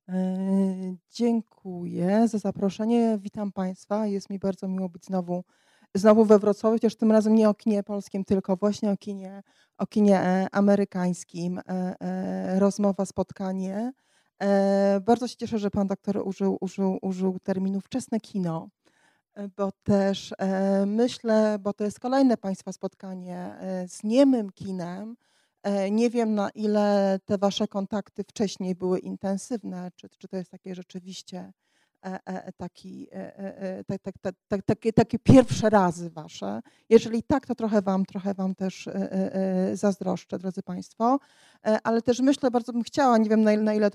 Dziękuję za zaproszenie. Witam Państwa. Jest mi bardzo miło być znowu we Wrocławiu, chociaż tym razem nie o kinie polskim, tylko właśnie o kinie amerykańskim. Rozmowa, spotkanie. Bardzo się cieszę, że pan doktor użył terminu wczesne kino, bo też myślę, bo to jest kolejne Państwa spotkanie z niemym kinem. Nie wiem, na ile te wasze kontakty wcześniej były intensywne, czy to jest takie rzeczywiście takie pierwsze razy wasze. Jeżeli tak, to trochę wam też zazdroszczę, drodzy Państwo. Ale też myślę, bardzo bym chciała, nie wiem na ile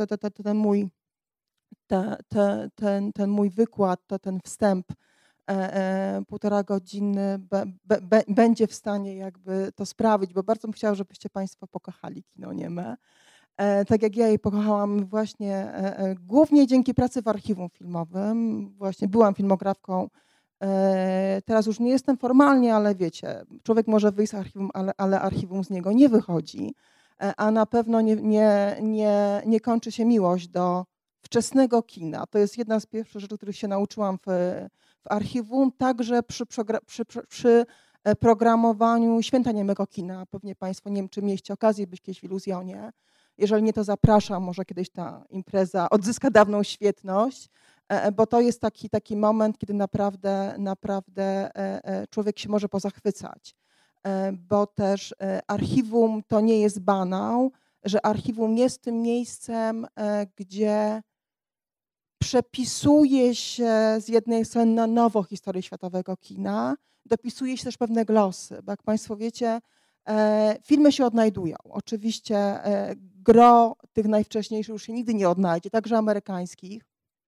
ten mój wykład, ten wstęp 1,5 godziny będzie w stanie jakby to sprawić, bo bardzo bym chciała, żebyście Państwo pokochali kino nieme. Tak jak ja je pokochałam właśnie głównie dzięki pracy w archiwum filmowym. Właśnie byłam filmografką. Teraz już nie jestem formalnie, ale wiecie, człowiek może wyjść z archiwum, ale archiwum z niego nie wychodzi. A na pewno nie kończy się miłość do wczesnego kina. To jest jedna z pierwszych rzeczy, których się nauczyłam w archiwum, także przy programowaniu Święta Niemego Kina. Pewnie Państwo, nie wiem, czy mieliście okazję być kiedyś w Iluzjonie. Jeżeli nie, to zapraszam, może kiedyś ta impreza odzyska dawną świetność, bo to jest taki moment, kiedy naprawdę człowiek się może pozachwycać. Bo też archiwum to nie jest banał, że archiwum jest tym miejscem, gdzie przepisuje się z jednej strony na nowo historię światowego kina, dopisuje się też pewne glosy, bo jak Państwo wiecie, filmy się odnajdują. Oczywiście gros tych najwcześniejszych już się nigdy nie odnajdzie, także amerykańskich,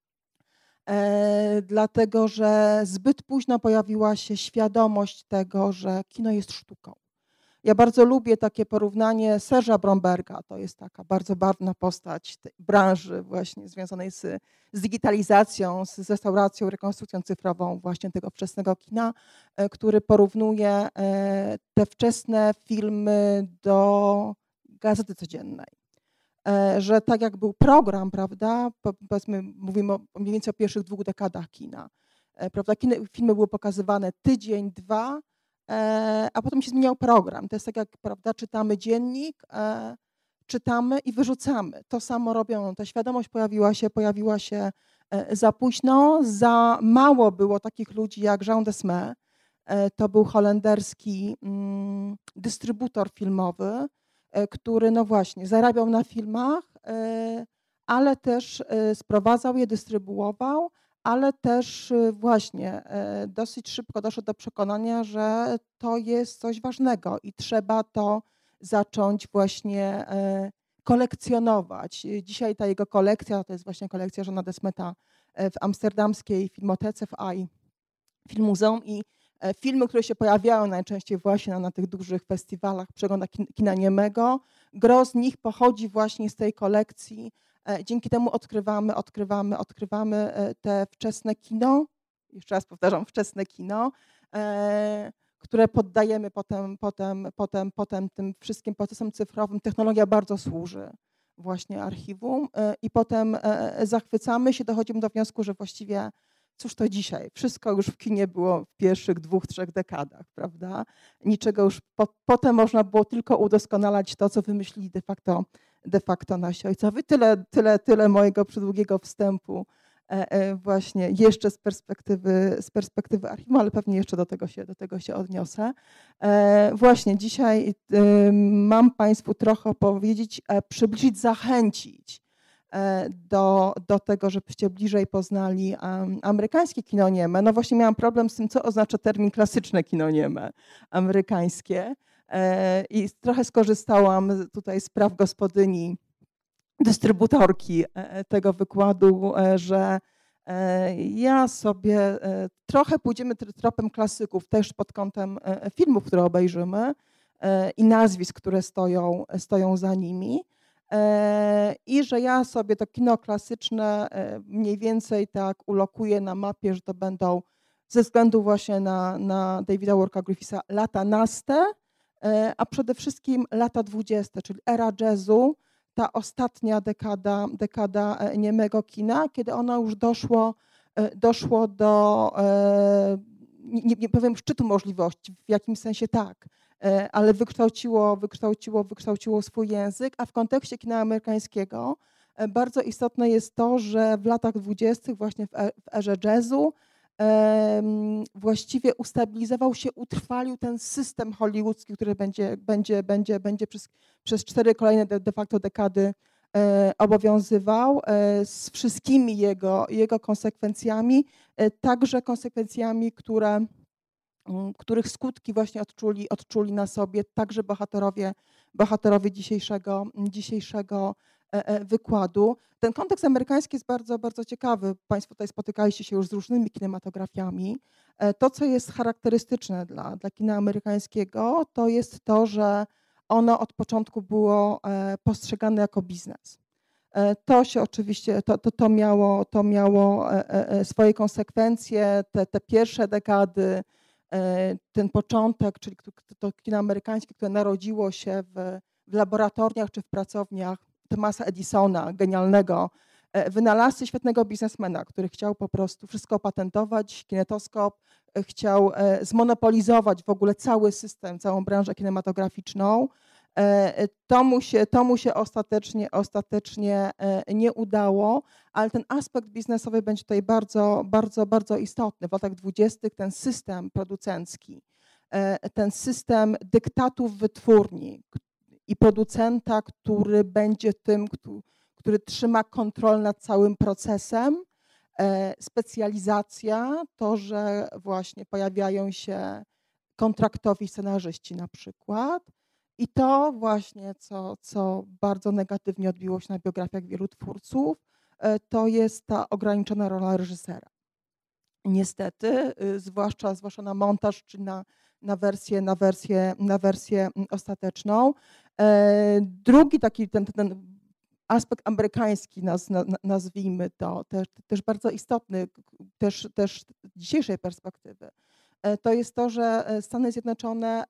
dlatego że zbyt późno pojawiła się świadomość tego, że kino jest sztuką. Ja bardzo lubię takie porównanie Serge'a Bromberga, to jest taka bardzo barwna postać tej branży właśnie związanej z digitalizacją, z restauracją, rekonstrukcją cyfrową właśnie tego wczesnego kina, który porównuje te wczesne filmy do gazety codziennej. Że tak jak był program, prawda, powiedzmy, mówimy mniej więcej o pierwszych 2 dekadach kina, prawda, filmy były pokazywane tydzień, 2, a potem się zmieniał program. To jest tak jak, prawda, czytamy dziennik, czytamy i wyrzucamy. To samo robią, ta świadomość pojawiła się za późno, za mało było takich ludzi jak Jean Desmet. To był holenderski dystrybutor filmowy, który no właśnie zarabiał na filmach, ale też sprowadzał je, dystrybuował, ale też właśnie dosyć szybko doszedł do przekonania, że to jest coś ważnego i trzeba to zacząć właśnie kolekcjonować. Dzisiaj ta jego kolekcja, to jest właśnie kolekcja Jeana Desmeta w amsterdamskiej filmotece, w AI Filmmuzeum, i filmy, które się pojawiają najczęściej właśnie na tych dużych festiwalach, przeglądach kina niemego, gros z nich pochodzi właśnie z tej kolekcji. Dzięki temu odkrywamy te wczesne kino, jeszcze raz powtarzam, wczesne kino, które poddajemy potem tym wszystkim procesom cyfrowym. Technologia bardzo służy właśnie archiwum i potem zachwycamy się, dochodzimy do wniosku, że właściwie cóż to dzisiaj, wszystko już w kinie było w pierwszych 2-3 dekadach, prawda? Niczego już potem można było tylko udoskonalać to, co wymyślili de facto nasi ojcowie. Tyle mojego przydługiego wstępu właśnie jeszcze z perspektywy archiwum, ale pewnie jeszcze do tego się odniosę. Właśnie dzisiaj mam Państwu trochę opowiedzieć, przybliżyć, zachęcić do tego, żebyście bliżej poznali amerykańskie kino nieme. No właśnie miałam problem z tym, co oznacza termin klasyczne kino nieme amerykańskie, i trochę skorzystałam tutaj z praw gospodyni, dystrybutorki tego wykładu, że ja sobie trochę pójdziemy tropem klasyków, też pod kątem filmów, które obejrzymy i nazwisk, które stoją za nimi. I że ja sobie to kino klasyczne mniej więcej tak ulokuję na mapie, że to będą ze względu właśnie na Davida Warwicka Griffitha lata naste, a przede wszystkim lata 20, czyli era jazzu, ta ostatnia dekada niemego kina, kiedy ono już doszło do, nie powiem szczytu możliwości, w jakimś sensie tak, ale wykształciło swój język, a w kontekście kina amerykańskiego bardzo istotne jest to, że w latach 20. właśnie w erze jazzu właściwie ustabilizował się, utrwalił ten system hollywoodzki, który będzie przez 4 kolejne de facto dekady obowiązywał z wszystkimi jego konsekwencjami, także konsekwencjami, których skutki właśnie odczuli na sobie także bohaterowie dzisiejszego wykładu. Ten kontekst amerykański jest bardzo, bardzo ciekawy. Państwo tutaj spotykaliście się już z różnymi kinematografiami. To, co jest charakterystyczne dla kina amerykańskiego, to jest to, że ono od początku było postrzegane jako biznes. To się oczywiście, to miało swoje konsekwencje. Te pierwsze dekady, ten początek, czyli to kino amerykańskie, które narodziło się w laboratoriach czy w pracowniach Thomasa Edisona, genialnego wynalazcy, świetnego biznesmena, który chciał po prostu wszystko opatentować, kinetoskop, chciał zmonopolizować w ogóle cały system, całą branżę kinematograficzną. To mu się ostatecznie nie udało, ale ten aspekt biznesowy będzie tutaj bardzo, bardzo, bardzo istotny. W latach 20. ten system producencki, ten system dyktatów wytwórni i producenta, który będzie tym, który trzyma kontrolę nad całym procesem, specjalizacja, to, że właśnie pojawiają się kontraktowi scenarzyści na przykład. I to właśnie, co bardzo negatywnie odbiło się na biografiach wielu twórców, to jest ta ograniczona rola reżysera. Niestety, zwłaszcza na montaż czy na wersję ostateczną. Drugi taki ten aspekt amerykański, nazwijmy to, też bardzo istotny, też z dzisiejszej perspektywy, to jest to, że Stany Zjednoczone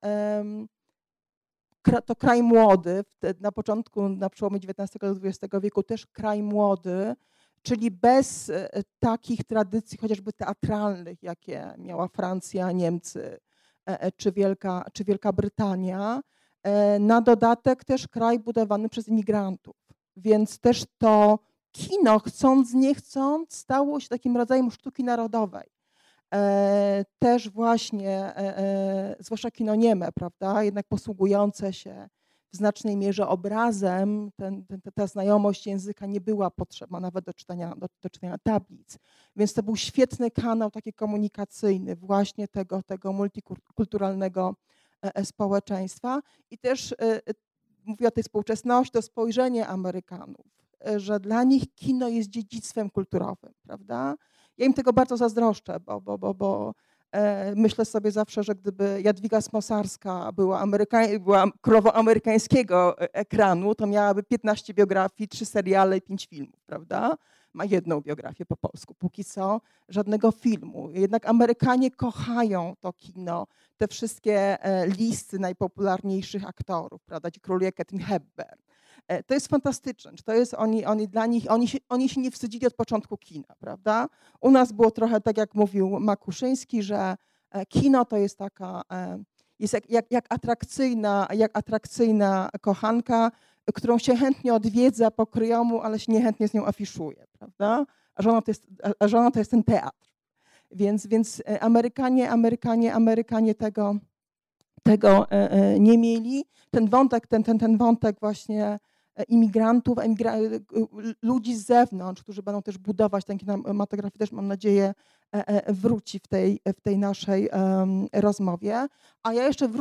to kraj młody, na początku, na przełomie XIX do XX wieku też kraj młody, czyli bez takich tradycji chociażby teatralnych, jakie miała Francja, Niemcy czy Wielka Brytania. Na dodatek też kraj budowany przez imigrantów, więc też to kino, chcąc nie chcąc, stało się takim rodzajem sztuki narodowej. Też właśnie, zwłaszcza kino nieme, prawda, jednak posługujące się w znacznej mierze obrazem, ta znajomość języka nie była potrzebna nawet do czytania tablic. Więc to był świetny kanał taki komunikacyjny właśnie tego multikulturalnego społeczeństwa. I też mówię o tej współczesności, to spojrzenie Amerykanów, że dla nich kino jest dziedzictwem kulturowym, prawda? Ja im tego bardzo zazdroszczę, bo myślę sobie zawsze, że gdyby Jadwiga Smosarska była królową amerykańskiego ekranu, to miałaby 15 biografii, 3 seriale i 5 filmów, prawda? Ma jedną biografię po polsku, póki co żadnego filmu. Jednak Amerykanie kochają to kino, te wszystkie listy najpopularniejszych aktorów, prawda, gdzie króluje Katharine Hepburn. To jest fantastyczne. To jest oni dla nich, oni się nie wstydzili od początku kina, prawda? U nas było trochę tak, jak mówił Makuszyński, że kino to jest taka, jest jak atrakcyjna kochanka, którą się chętnie odwiedza po kryjomu, ale się niechętnie z nią afiszuje, prawda? A żona to jest ten teatr. Więc Amerykanie tego nie mieli. Ten wątek właśnie imigrantów, ludzi z zewnątrz, którzy będą też budować ten kinematografię, też mam nadzieję wróci w tej naszej rozmowie. A ja jeszcze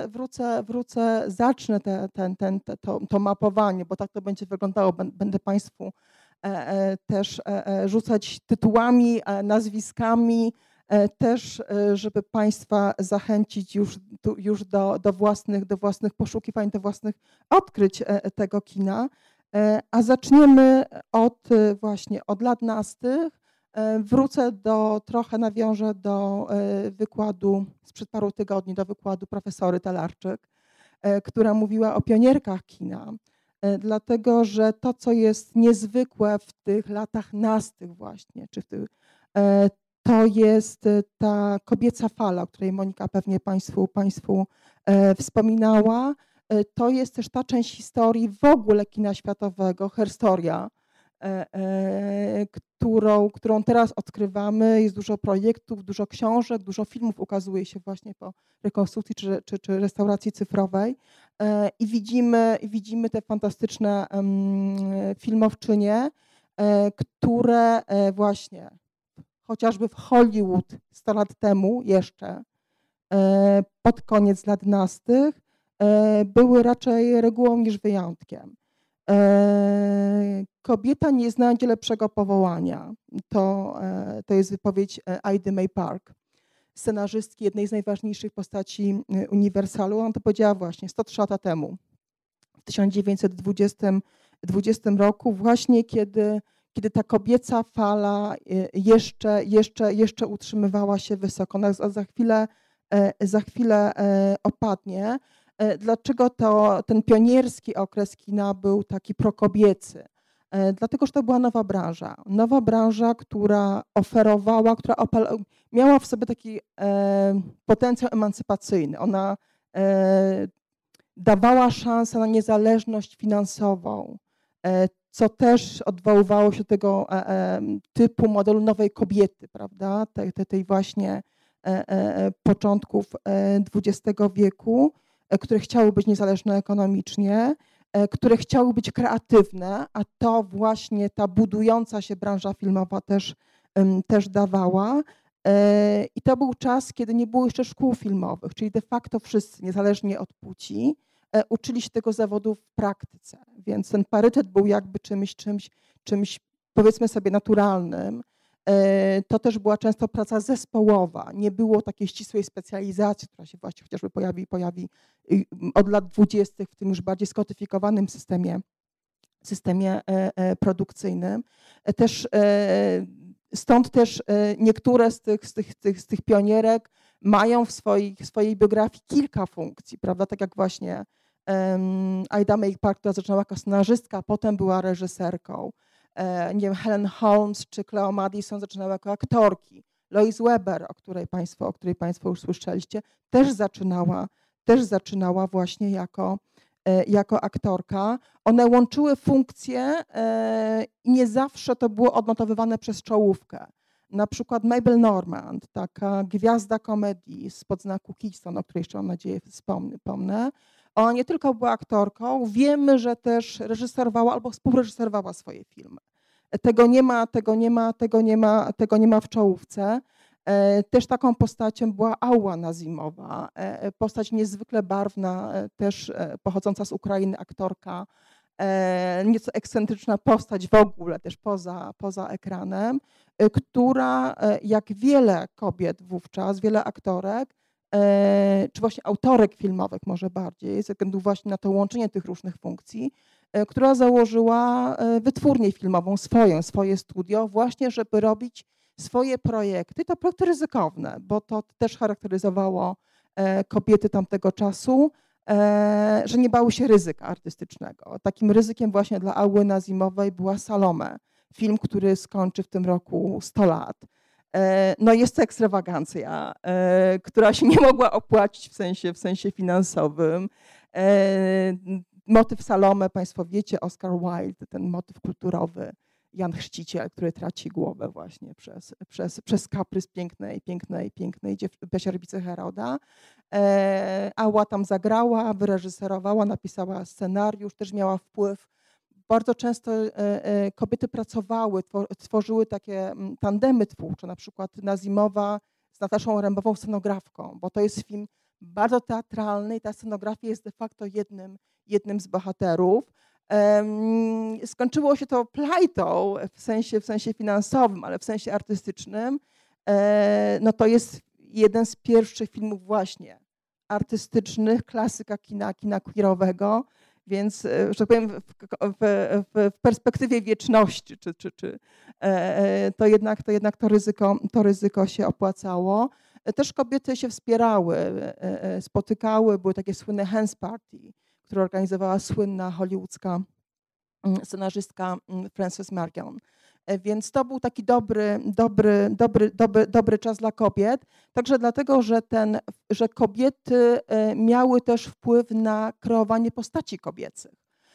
zacznę to mapowanie, bo tak to będzie wyglądało. Będę Państwu też rzucać tytułami, nazwiskami, też, żeby Państwa zachęcić już do własnych poszukiwań, do własnych odkryć tego kina. A zaczniemy od lat nastych. Nawiążę do wykładu sprzed paru tygodni, do wykładu profesory Talarczyk, która mówiła o pionierkach kina. dlatego że to, co jest niezwykłe w tych latach nastych właśnie, czy w tych, to jest ta kobieca fala, o której Monika pewnie Państwu wspominała. To jest też ta część historii w ogóle kina światowego, herstoria, którą teraz odkrywamy. Jest dużo projektów, dużo książek, dużo filmów ukazuje się właśnie po rekonstrukcji czy restauracji cyfrowej i widzimy te fantastyczne filmowczynie, które właśnie chociażby w Hollywood 100 lat temu jeszcze, pod koniec lat nastych, były raczej regułą niż wyjątkiem. Kobieta nie znajdzie lepszego powołania. To jest wypowiedź Idy May Park, scenarzystki jednej z najważniejszych postaci Uniwersalu. Ona to powiedziała właśnie 103 lata temu, w 1920 roku, właśnie kiedy ta kobieca fala jeszcze utrzymywała się wysoko. Ona za chwilę opadnie. Dlaczego ten pionierski okres kina był taki prokobiecy? Dlatego, że to była nowa branża, która oferowała, miała w sobie taki potencjał emancypacyjny. Ona dawała szansę na niezależność finansową, co też odwoływało się do tego typu modelu nowej kobiety, prawda? Tej właśnie początków XX wieku, które chciały być niezależne ekonomicznie, które chciały być kreatywne, a to właśnie ta budująca się branża filmowa też dawała. I to był czas, kiedy nie było jeszcze szkół filmowych, czyli de facto wszyscy, niezależnie od płci, uczyli się tego zawodu w praktyce. Więc ten parytet był jakby czymś powiedzmy sobie naturalnym. To też była często praca zespołowa. Nie było takiej ścisłej specjalizacji, która się właśnie chociażby pojawi od lat 20. w tym już bardziej skodyfikowanym systemie produkcyjnym. Stąd też niektóre z tych pionierek mają w swojej biografii kilka funkcji, prawda? Tak jak właśnie Ida May Park, która zaczynała jako scenarzystka, potem była reżyserką. Nie wiem, Helen Holmes czy Cleo Madison zaczynały jako aktorki. Lois Weber, o której Państwo już słyszeliście, też zaczynała właśnie jako aktorka. One łączyły funkcje i nie zawsze to było odnotowywane przez czołówkę. Na przykład Mabel Normand, taka gwiazda komedii spod znaku Keystone, o której jeszcze mam nadzieję wspomnę. Ona nie tylko była aktorką, wiemy, że też reżyserowała albo współreżyserowała swoje filmy. Tego nie ma w czołówce. Też taką postacią była Ała Nazimowa, postać niezwykle barwna, też pochodząca z Ukrainy, aktorka, nieco ekscentryczna postać w ogóle, też poza ekranem, która jak wiele kobiet wówczas, wiele aktorek, czy właśnie autorek filmowych może bardziej, ze względu właśnie na to łączenie tych różnych funkcji, która założyła wytwórnię filmową swoje studio, właśnie żeby robić swoje projekty. To projekty ryzykowne, bo to też charakteryzowało kobiety tamtego czasu, że nie bały się ryzyka artystycznego. Takim ryzykiem właśnie dla Ały Nazimowej była Salome, film, który skończy w tym roku 100 lat. No jest to ekstrawagancja, która się nie mogła opłacić w sensie finansowym. Motyw Salome, Państwo wiecie, Oscar Wilde, ten motyw kulturowy, Jan Chrzciciel, który traci głowę właśnie przez kaprys pięknej pasierbicy Heroda. Ała tam zagrała, wyreżyserowała, napisała scenariusz, też miała wpływ. Bardzo często kobiety pracowały, tworzyły takie tandemy twórcze, na przykład Nazimowa z Nataszą Rębową, scenografką, bo to jest film bardzo teatralny i ta scenografia jest de facto jednym z bohaterów. Skończyło się to plajtą w sensie finansowym, ale w sensie artystycznym. No to jest jeden z pierwszych filmów właśnie artystycznych, klasyka kina queerowego, więc, że tak powiem, w perspektywie wieczności, to ryzyko się opłacało. Też kobiety się wspierały, spotykały, były takie słynne Hands Party, które organizowała słynna hollywoodzka scenarzystka Frances Marion. Więc to był taki dobry czas dla kobiet, także dlatego, że kobiety miały też wpływ na kreowanie postaci kobiecych.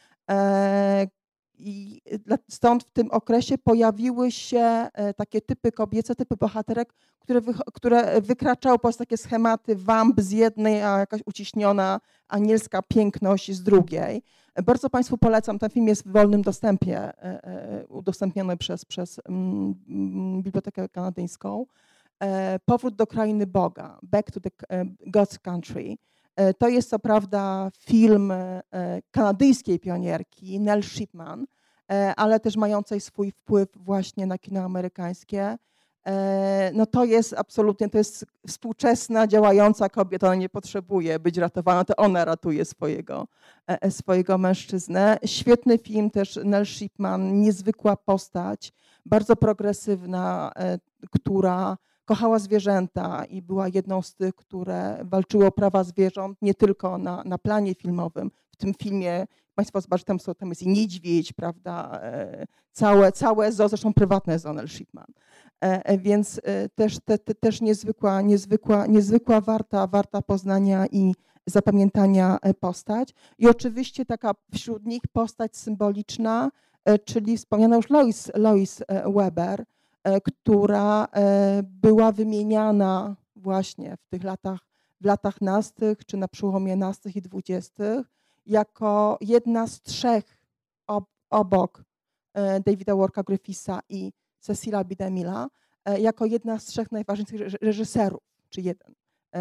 I stąd w tym okresie pojawiły się takie typy kobiece, typy bohaterek, które wykraczały poza takie schematy wamp z jednej, a jakaś uciśniona anielska piękność z drugiej. Bardzo Państwu polecam, ten film jest w wolnym dostępie, udostępniony przez Bibliotekę Kanadyjską. Powrót do krainy Boga, Back to the God's Country. To jest co prawda film kanadyjskiej pionierki Nell Shipman, ale też mającej swój wpływ właśnie na kino amerykańskie. No to jest absolutnie, to jest współczesna, działająca kobieta, ona nie potrzebuje być ratowana, to ona ratuje swojego mężczyznę. Świetny film też Nell Shipman, niezwykła postać, bardzo progresywna, która kochała zwierzęta i była jedną z tych, które walczyły o prawa zwierząt nie tylko na planie filmowym. W tym filmie Państwo zobaczą, tam jest i niedźwiedź, prawda, całe zoo, zresztą prywatne zoo Nell Shipman. Więc też niezwykła warta poznania i zapamiętania postać. I oczywiście taka wśród nich postać symboliczna, czyli wspomniana już Lois Weber, która była wymieniana właśnie w latach nastych, czy na przełomie nastych i 20. jako jedna z trzech obok Davida Warka Griffitha i Cecila B. DeMille, jako jedna z trzech najważniejszych reżyserów, czy jeden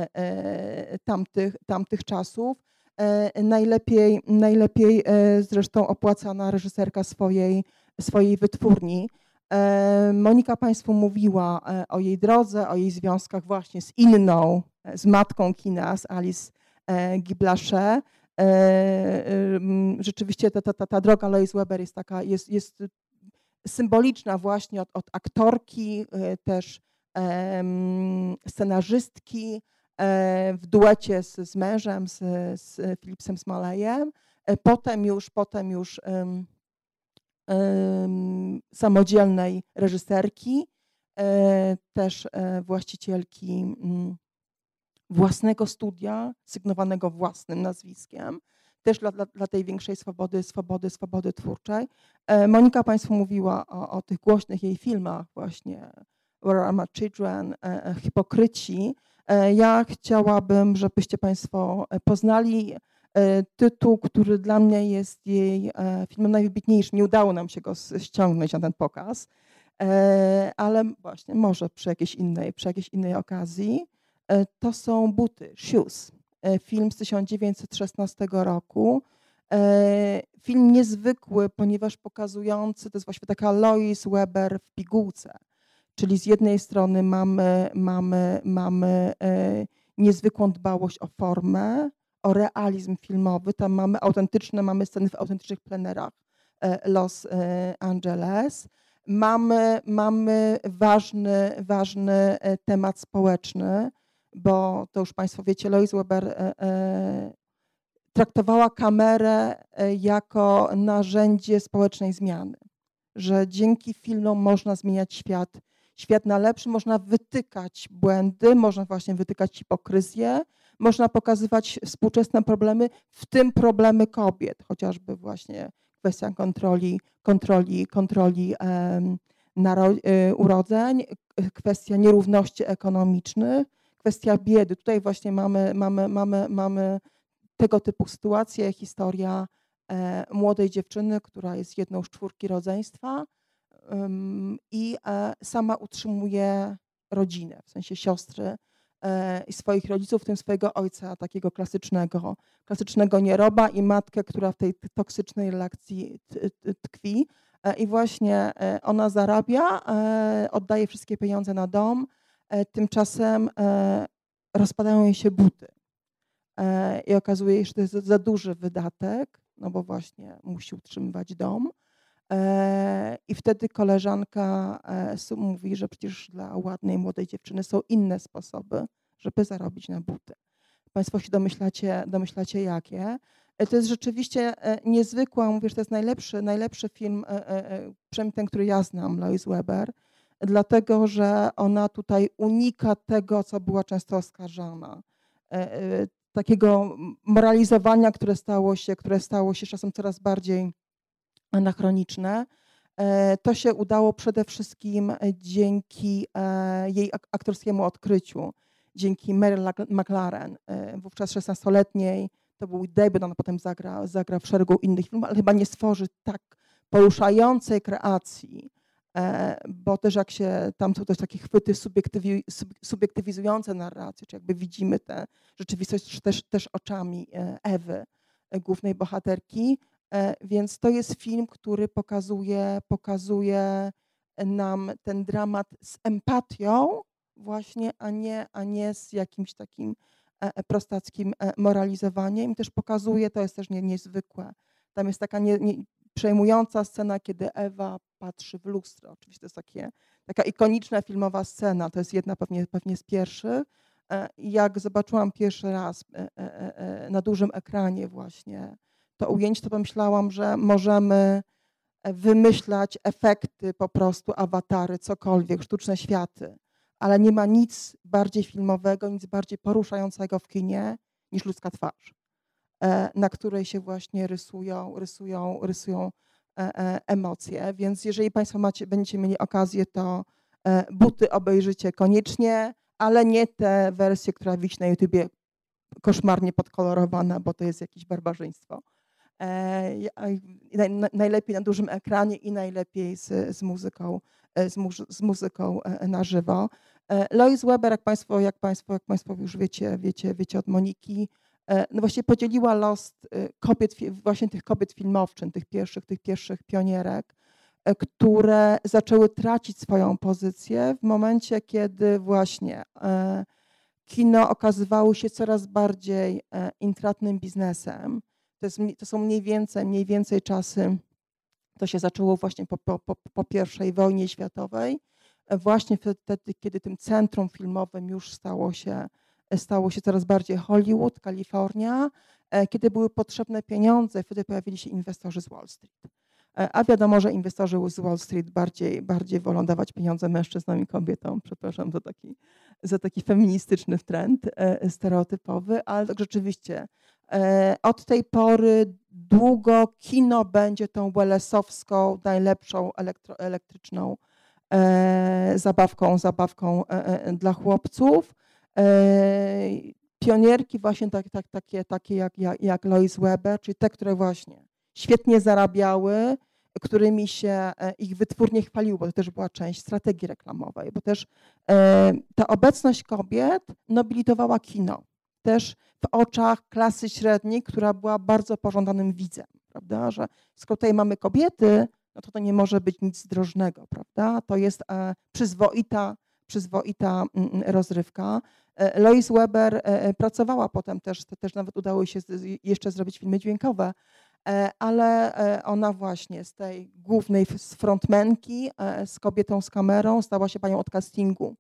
tamtych czasów. Najlepiej zresztą opłacana reżyserka swojej wytwórni. Monika Państwu mówiła o jej drodze, o jej związkach właśnie z inną, z matką kina, z Alice Guy Blaché. Rzeczywiście ta droga Lois Weber jest taka, jest symboliczna właśnie od aktorki, też scenarzystki w duecie z mężem, z Philipsem Smalleyem. Potem już samodzielnej reżyserki, też właścicielki własnego studia, sygnowanego własnym nazwiskiem, też dla tej większej swobody twórczej. Monika Państwu mówiła o tych głośnych jej filmach właśnie Where Are My Children, Hipokryci. Ja chciałabym, żebyście Państwo poznali tytuł, który dla mnie jest jej filmem najwybitniejszym. Nie udało nam się go ściągnąć na ten pokaz, ale właśnie może przy jakiejś innej okazji. To są Buty, Shoes. Film z 1916 roku. Film niezwykły, ponieważ pokazujący, to jest właśnie taka Lois Weber w pigułce. Czyli z jednej strony mamy niezwykłą dbałość o formę, o realizm filmowy. Tam mamy sceny w autentycznych plenerach Los Angeles. Mamy ważny temat społeczny, bo to już Państwo wiecie, Lois Weber traktowała kamerę jako narzędzie społecznej zmiany, że dzięki filmom można zmieniać świat na lepszy, można wytykać błędy, można właśnie wytykać hipokryzję, można pokazywać współczesne problemy, w tym problemy kobiet, chociażby właśnie kwestia kontroli urodzeń, kwestia nierówności ekonomicznych, kwestia biedy. Tutaj właśnie mamy tego typu sytuację, historia młodej dziewczyny, która jest jedną z 4 rodzeństwa i sama utrzymuje rodzinę, w sensie siostry i swoich rodziców, w tym swojego ojca, takiego klasycznego nieroba i matkę, która w tej toksycznej relacji tkwi. I właśnie ona zarabia, oddaje wszystkie pieniądze na dom, tymczasem rozpadają jej się buty. I okazuje się, że to jest za duży wydatek, no bo właśnie musi utrzymywać dom. I wtedy koleżanka mówi, że przecież dla ładnej młodej dziewczyny są inne sposoby, żeby zarobić na buty. Państwo się domyślacie jakie. To jest rzeczywiście niezwykła, mówię, że to jest najlepszy film, przynajmniej ten, który ja znam, Lois Weber, dlatego, że ona tutaj unika tego, co była często oskarżana. Takiego moralizowania, które stało się czasem coraz bardziej anachroniczne. To się udało przede wszystkim dzięki jej aktorskiemu odkryciu, dzięki Mary McLaren, wówczas 16-letniej. To był debiut, ona potem zagra w szeregu innych filmów, ale chyba nie stworzy tak poruszającej kreacji, bo też jak się tam są też takie chwyty subiektywizujące narrację, czy jakby widzimy tę rzeczywistość też oczami Ewy, głównej bohaterki. Więc to jest film, który pokazuje nam ten dramat z empatią właśnie, a nie z jakimś takim prostackim moralizowaniem. I też pokazuje, to jest też niezwykłe, tam jest taka przejmująca scena, kiedy Ewa patrzy w lustro. Oczywiście to jest taka ikoniczna filmowa scena, to jest jedna pewnie z pierwszych. Jak zobaczyłam pierwszy raz na dużym ekranie właśnie to ujęcie, to pomyślałam, że możemy wymyślać efekty po prostu, awatary, cokolwiek, sztuczne światy, ale nie ma nic bardziej filmowego, nic bardziej poruszającego w kinie niż ludzka twarz, na której się właśnie rysują emocje. Więc jeżeli Państwo będziecie mieli okazję, to Buty obejrzycie koniecznie, ale nie tę wersję, która wisi na YouTubie koszmarnie podkolorowana, bo to jest jakieś barbarzyństwo. Najlepiej na dużym ekranie i najlepiej z muzyką na żywo. Lois Weber, jak Państwo już wiecie od Moniki, no właściwie podzieliła los kobiet, właśnie tych kobiet filmowczyn, tych pierwszych pionierek, które zaczęły tracić swoją pozycję w momencie, kiedy właśnie kino okazywało się coraz bardziej intratnym biznesem. To są mniej więcej czasy, to się zaczęło właśnie po I wojnie światowej, właśnie wtedy, kiedy tym centrum filmowym już stało się coraz bardziej Hollywood, Kalifornia, kiedy były potrzebne pieniądze, wtedy pojawili się inwestorzy z Wall Street. A wiadomo, że inwestorzy z Wall Street bardziej wolą dawać pieniądze mężczyznom i kobietom. Przepraszam za taki feministyczny trend stereotypowy, ale tak rzeczywiście od tej pory długo kino będzie tą Wellesowską, najlepszą elektryczną zabawką dla chłopców. Pionierki właśnie takie jak Lois Weber, czyli te, które właśnie świetnie zarabiały, którymi się ich wytwórnie chwaliły, bo to też była część strategii reklamowej, bo też ta obecność kobiet nobilitowała kino. Też w oczach klasy średniej, która była bardzo pożądanym widzem, prawda, że skoro tutaj mamy kobiety, no to nie może być nic zdrożnego, prawda, to jest przyzwoita rozrywka. Lois Weber pracowała potem też nawet udało się jeszcze zrobić filmy dźwiękowe, ale ona właśnie z tej głównej frontmenki, z kobietą z kamerą, stała się panią od castingu.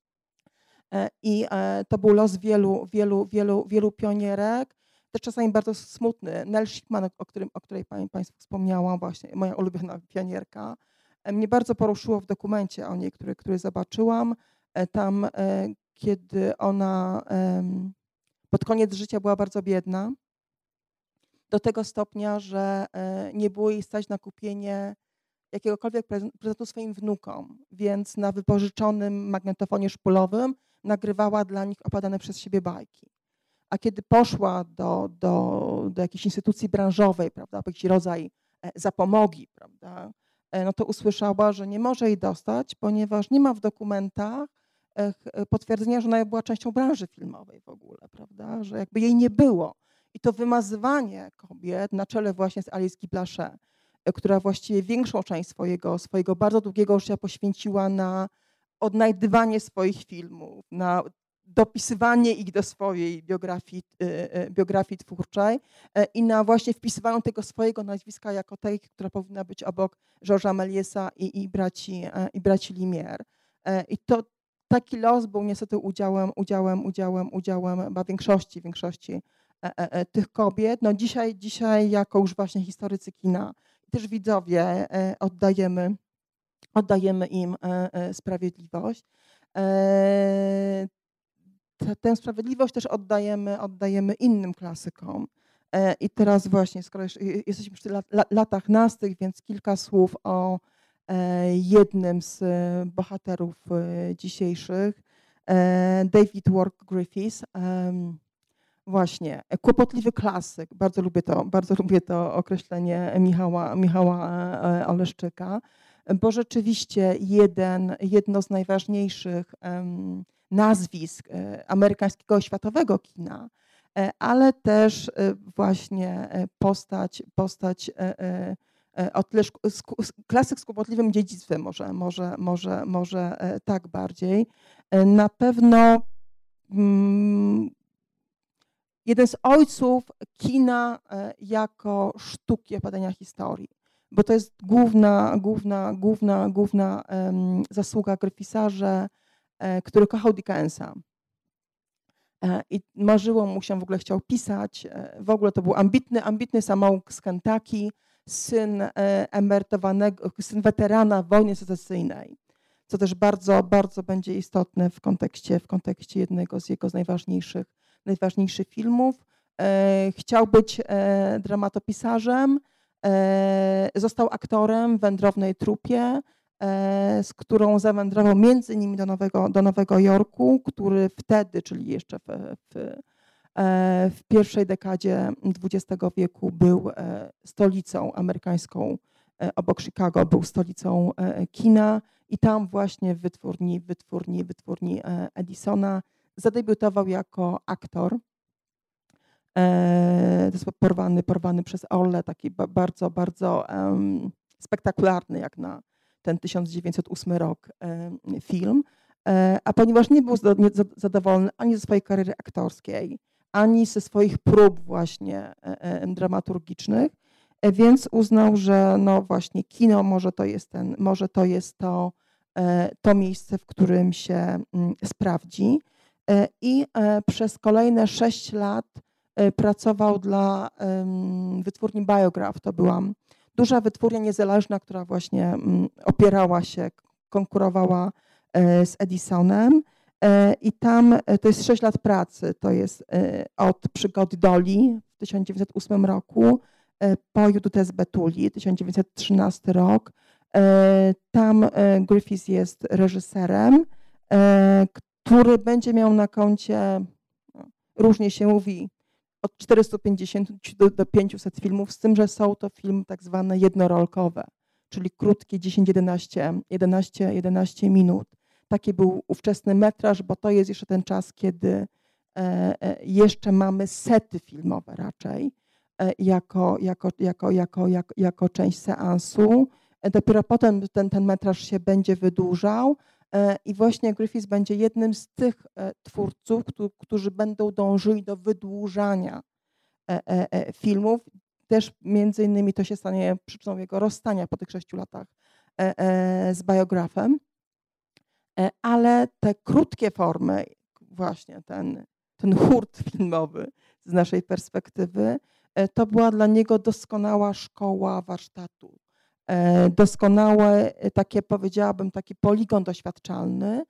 I to był los wielu pionierek, też czasami bardzo smutny. Nell Shipman, o której Państwu wspomniałam, właśnie moja ulubiona pionierka. Mnie bardzo poruszyło w dokumencie o niej, który zobaczyłam. Tam, kiedy ona pod koniec życia była bardzo biedna, do tego stopnia, że nie było jej stać na kupienie jakiegokolwiek prezentu swoim wnukom, więc na wypożyczonym magnetofonie szpulowym nagrywała dla nich opowiadane przez siebie bajki. A kiedy poszła do jakiejś instytucji branżowej, prawda, jakiś rodzaj zapomogi, prawda, no to usłyszała, że nie może jej dostać, ponieważ nie ma w dokumentach potwierdzenia, że ona była częścią branży filmowej w ogóle, prawda, że jakby jej nie było. I to wymazywanie kobiet na czele właśnie z Alice Guy Blaché, która właściwie większą część swojego bardzo długiego życia poświęciła na odnajdywanie swoich filmów, na dopisywanie ich do swojej biografii twórczej i na właśnie wpisywaniu tego swojego nazwiska jako tej, która powinna być obok Georgesa Mélièsa i braci Lumière. I to taki los był niestety udziałem chyba większości tych kobiet. No dzisiaj jako już właśnie historycy kina, też widzowie oddajemy im sprawiedliwość. Tę sprawiedliwość też oddajemy innym klasykom. I teraz właśnie, skoro jesteśmy przy latach nastych, więc kilka słów o jednym z bohaterów dzisiejszych, David Wark Griffiths. Właśnie, kłopotliwy klasyk. Bardzo lubię to określenie Michała Oleszczyka, bo rzeczywiście jedno z najważniejszych nazwisk amerykańskiego i światowego kina, ale też właśnie postać o tyle klasyk z kłopotliwym dziedzictwem, może tak bardziej. Na pewno jeden z ojców kina jako sztuki opowiadania historii, bo to jest główna zasługa Griffitha, który kochał Dickensa. I marzyło mu się, w ogóle chciał pisać, w ogóle to był ambitny samouk z Kentucky, syn syn weterana wojny secesyjnej, co też bardzo będzie istotne w kontekście jednego z jego najważniejszych filmów. Chciał być dramatopisarzem, został aktorem w wędrownej trupie, z którą zawędrował między innymi do Nowego Jorku, który wtedy, czyli jeszcze w pierwszej dekadzie XX wieku był stolicą amerykańską, obok Chicago był stolicą kina i tam właśnie w wytwórni Edisona zadebiutował jako aktor. To jest porwany przez Orle, taki bardzo spektakularny jak na ten 1908 rok film. A ponieważ nie był zadowolony ani ze swojej kariery aktorskiej, ani ze swoich prób właśnie dramaturgicznych, więc uznał, że no właśnie kino może to jest to miejsce, w którym się sprawdzi. I przez kolejne 6 lat pracował dla wytwórni Biograph. To była duża wytwórnia niezależna, która właśnie opierała się, konkurowała z Edisonem. I tam to jest 6 lat pracy. To jest od Przygody Dolly w 1908 roku po Judith z Betuli, 1913 rok. Tam Griffiths jest reżyserem, który będzie miał na koncie, różnie się mówi, od 450 do 500 filmów, z tym, że są to filmy tak zwane jednorolkowe, czyli krótkie 10-11 minut. Taki był ówczesny metraż, bo to jest jeszcze ten czas, kiedy jeszcze mamy sety filmowe raczej jako część seansu. Dopiero potem ten metraż się będzie wydłużał i właśnie Griffiths będzie jednym z tych twórców, którzy będą dążyli do wydłużania filmów. Też między innymi to się stanie przyczyną jego rozstania po tych 6 latach z Biographem. Ale te krótkie formy, właśnie ten hurt filmowy z naszej perspektywy, to była dla niego doskonała szkoła warsztatu. Doskonały, powiedziałabym, taki poligon doświadczalny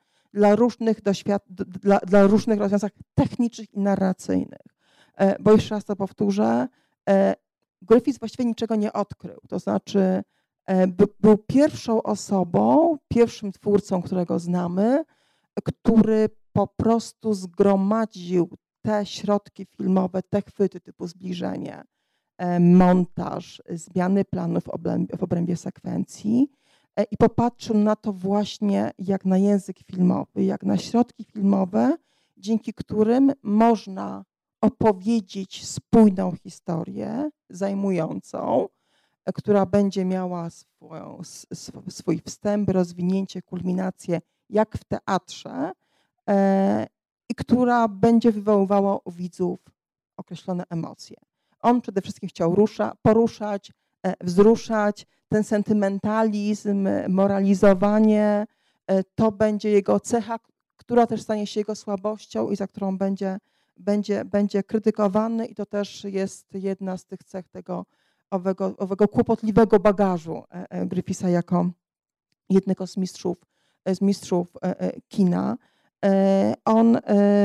dla różnych rozwiązań technicznych i narracyjnych. Bo jeszcze raz to powtórzę, Griffiths właściwie niczego nie odkrył. To znaczy był pierwszą osobą, pierwszym twórcą, którego znamy, który po prostu zgromadził te środki filmowe, te chwyty typu zbliżenie, montaż, zmiany planów w obrębie sekwencji i popatrzył na to właśnie jak na język filmowy, jak na środki filmowe, dzięki którym można opowiedzieć spójną historię, zajmującą, która będzie miała swój wstęp, rozwinięcie, kulminację jak w teatrze i która będzie wywoływała u widzów określone emocje. On przede wszystkim chciał poruszać, wzruszać, ten sentymentalizm, moralizowanie, to będzie jego cecha, która też stanie się jego słabością i za którą będzie będzie krytykowany i to też jest jedna z tych cech tego owego kłopotliwego bagażu Griffitha jako jednego z mistrzów kina. On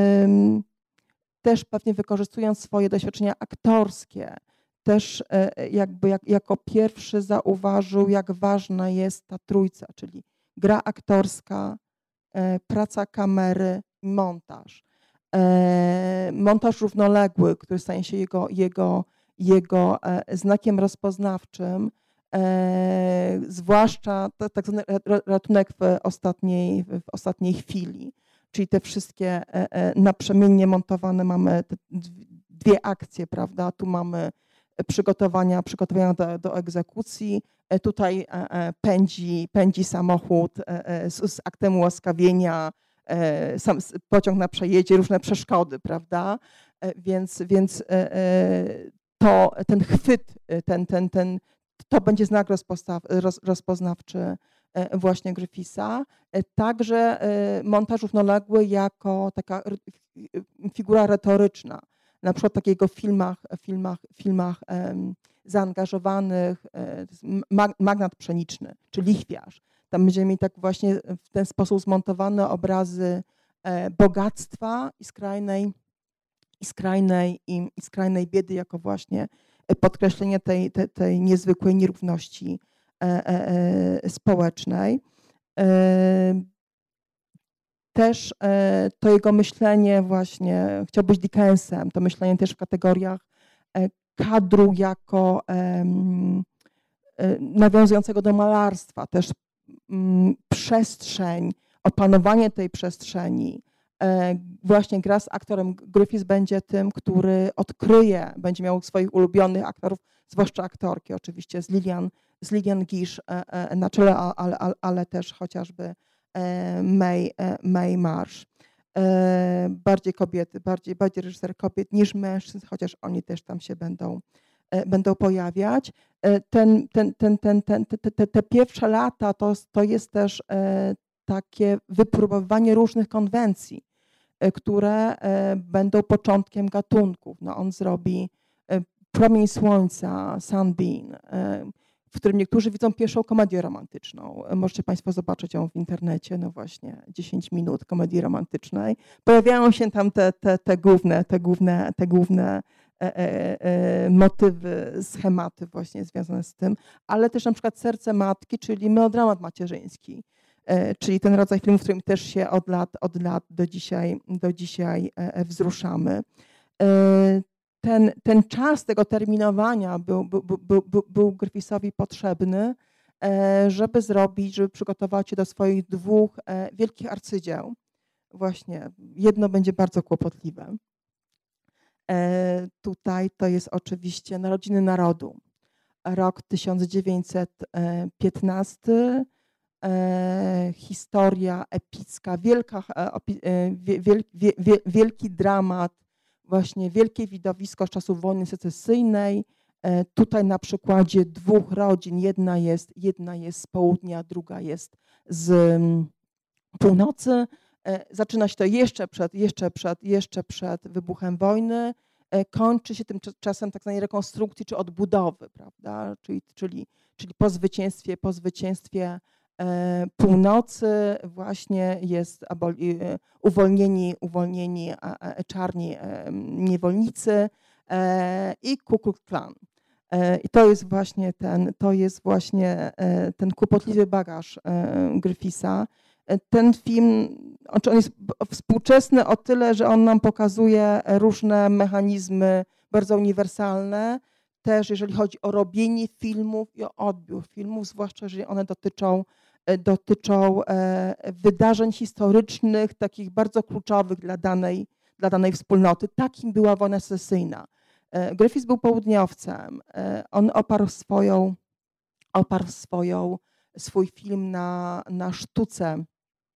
też pewnie wykorzystując swoje doświadczenia aktorskie, też jako pierwszy zauważył, jak ważna jest ta trójca, czyli gra aktorska, praca kamery i montaż. Montaż równoległy, który stanie się jego znakiem rozpoznawczym, zwłaszcza tak zwany ratunek w ostatniej chwili, czyli te wszystkie naprzemiennie montowane mamy te dwie akcje, prawda? Tu mamy przygotowania do egzekucji, tutaj pędzi samochód z aktem ułaskawienia, pociąg na przejeździe, różne przeszkody, prawda? Więc ten chwyt, to będzie znak rozpoznawczy właśnie Griffitha. Także montaż równoległy jako taka figura retoryczna. Na przykład takiego filmach zaangażowanych, magnat pszeniczny, czy lichwiarz. Tam będziemy mieli tak właśnie w ten sposób zmontowane obrazy bogactwa i skrajnej biedy jako właśnie podkreślenie tej niezwykłej nierówności społecznej. Też to jego myślenie właśnie, chciał być Dickensem, to myślenie też w kategoriach kadru jako nawiązującego do malarstwa, też przestrzeń, opanowanie tej przestrzeni. Właśnie gra z aktorem. Griffith będzie tym, który odkryje, będzie miał swoich ulubionych aktorów, zwłaszcza aktorki oczywiście, z Lillian Gish na czele, ale też chociażby Mae Marsh. Bardziej kobiety, bardziej reżyser kobiet niż mężczyzn, chociaż oni też tam się będą pojawiać. Te pierwsze lata to jest też takie wypróbowanie różnych konwencji, które będą początkiem gatunków. No, on zrobi Promień Słońca, Sunbeam, w którym niektórzy widzą pierwszą komedię romantyczną. Możecie Państwo zobaczyć ją w internecie, no właśnie 10 minut komedii romantycznej. Pojawiają się tam te główne motywy, schematy właśnie związane z tym, ale też na przykład Serce matki, czyli melodramat macierzyński, czyli ten rodzaj filmów, w którym też się od lat do dzisiaj wzruszamy. Ten czas tego terminowania był Griffithowi potrzebny, żeby przygotować się do swoich dwóch wielkich arcydzieł. Właśnie jedno będzie bardzo kłopotliwe. Tutaj to jest oczywiście Narodziny Narodu. Rok 1915. Historia epicka, wielki dramat, właśnie wielkie widowisko z czasów wojny secesyjnej. Tutaj na przykładzie dwóch rodzin, jedna jest z południa, druga jest z północy. Zaczyna się to jeszcze przed wybuchem wojny. Kończy się tymczasem tak zwanej rekonstrukcji czy odbudowy, prawda? Czyli po zwycięstwie północy właśnie jest uwolnieni czarni niewolnicy i Ku Klux Klan. I to jest właśnie ten kłopotliwy bagaż Griffitha. Ten film, on jest współczesny o tyle, że on nam pokazuje różne mechanizmy bardzo uniwersalne, też jeżeli chodzi o robienie filmów i o odbiór filmów, zwłaszcza jeżeli one dotyczą wydarzeń historycznych, takich bardzo kluczowych dla danej wspólnoty. Takim była wojna secesyjna. Griffith był południowcem. On oparł swój film na sztuce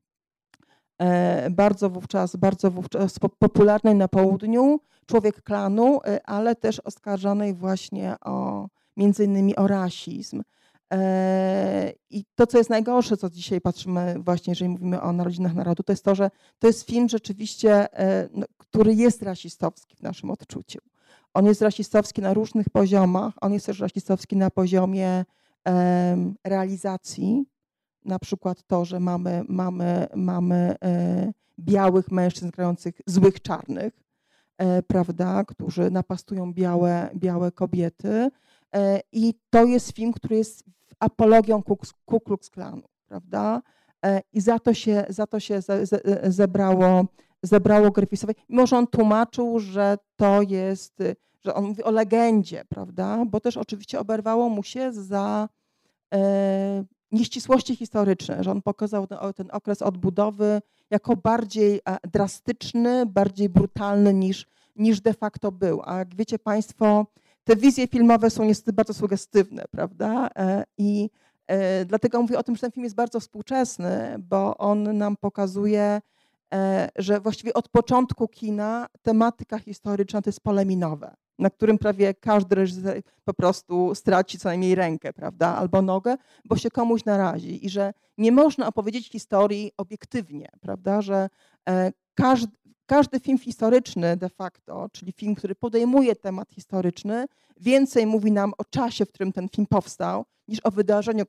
bardzo wówczas popularnej na południu, Człowiek klanu, ale też oskarżanej właśnie między innymi o rasizm. I to, co jest najgorsze, co dzisiaj patrzymy właśnie, jeżeli mówimy o Narodzinach Narodu, to jest to, że to jest film rzeczywiście, który jest rasistowski w naszym odczuciu. On jest rasistowski na różnych poziomach. On jest też rasistowski na poziomie realizacji. Na przykład to, że mamy białych mężczyzn grających złych czarnych, prawda, którzy napastują białe kobiety. I to jest film, który jest apologią Ku Klux Klanu, prawda? I za to się zebrało Gryfisowi. Mimo że on tłumaczył, że to jest, że on mówi o legendzie, prawda? Bo też oczywiście oberwało mu się za nieścisłości historyczne, że on pokazał ten okres odbudowy jako bardziej drastyczny, bardziej brutalny niż de facto był. A jak wiecie Państwo, te wizje filmowe są niestety bardzo sugestywne, prawda? I dlatego mówię o tym, że ten film jest bardzo współczesny, bo on nam pokazuje, że właściwie od początku kina tematyka historyczna to jest pole minowe, na którym prawie każdy reżyser po prostu straci co najmniej rękę, prawda, albo nogę, bo się komuś narazi i że nie można opowiedzieć historii obiektywnie, prawda, że każdy film historyczny de facto, czyli film, który podejmuje temat historyczny, więcej mówi nam o czasie, w którym ten film powstał, niż o wydarzeniu,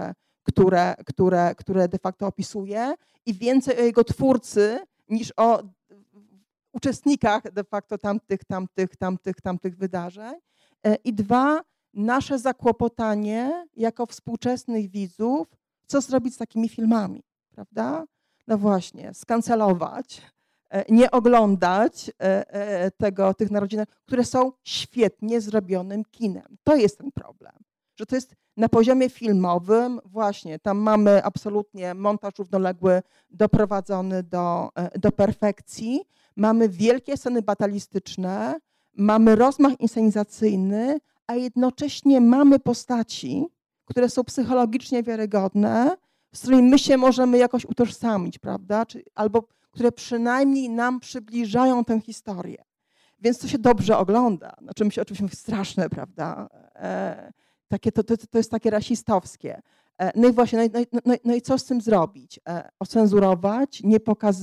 które de facto opisuje i więcej o jego twórcy, niż o uczestnikach de facto tamtych wydarzeń. I dwa, nasze zakłopotanie jako współczesnych widzów, co zrobić z takimi filmami, prawda? No właśnie, skancelować, nie oglądać tych narodzin, które są świetnie zrobionym kinem. To jest ten problem, że to jest na poziomie filmowym, właśnie tam mamy absolutnie montaż równoległy doprowadzony do perfekcji, mamy wielkie sceny batalistyczne, mamy rozmach inscenizacyjny, a jednocześnie mamy postaci, które są psychologicznie wiarygodne, z którymi my się możemy jakoś utożsamić, prawda? Albo które przynajmniej nam przybliżają tę historię. Więc to się dobrze ogląda. Znaczy my się oczywiście straszne, prawda? To jest takie rasistowskie. No i właśnie, no i co z tym zrobić? Ocenzurować, nie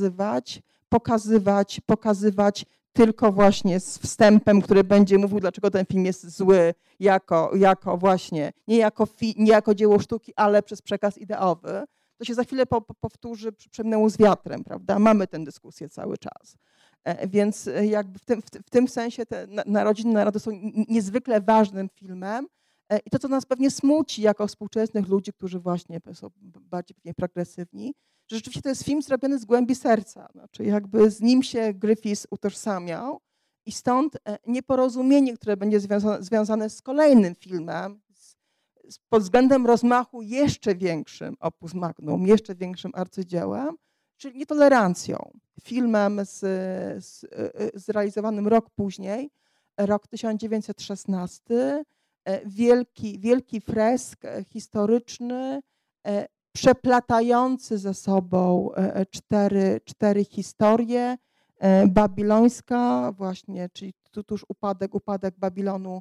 pokazywać tylko właśnie z wstępem, który będzie mówił, dlaczego ten film jest zły, jako właśnie, nie jako dzieło sztuki, ale przez przekaz ideowy. To się za chwilę powtórzy przy Przemnęło z wiatrem, prawda? Mamy tę dyskusję cały czas. Więc jakby w tym sensie te Narodziny Narodu są niezwykle ważnym filmem. I to, co nas pewnie smuci jako współczesnych ludzi, którzy właśnie są bardziej progresywni, że rzeczywiście to jest film zrobiony z głębi serca. Znaczy jakby z nim się Griffith utożsamiał i stąd nieporozumienie, które będzie związane z kolejnym filmem, pod względem rozmachu jeszcze większym opus magnum, jeszcze większym arcydziełem, czyli Nietolerancją. Filmem zrealizowanym rok później, rok 1916, wielki fresk historyczny, przeplatający ze sobą cztery historie. Babilońska właśnie, czyli tuż upadek Babilonu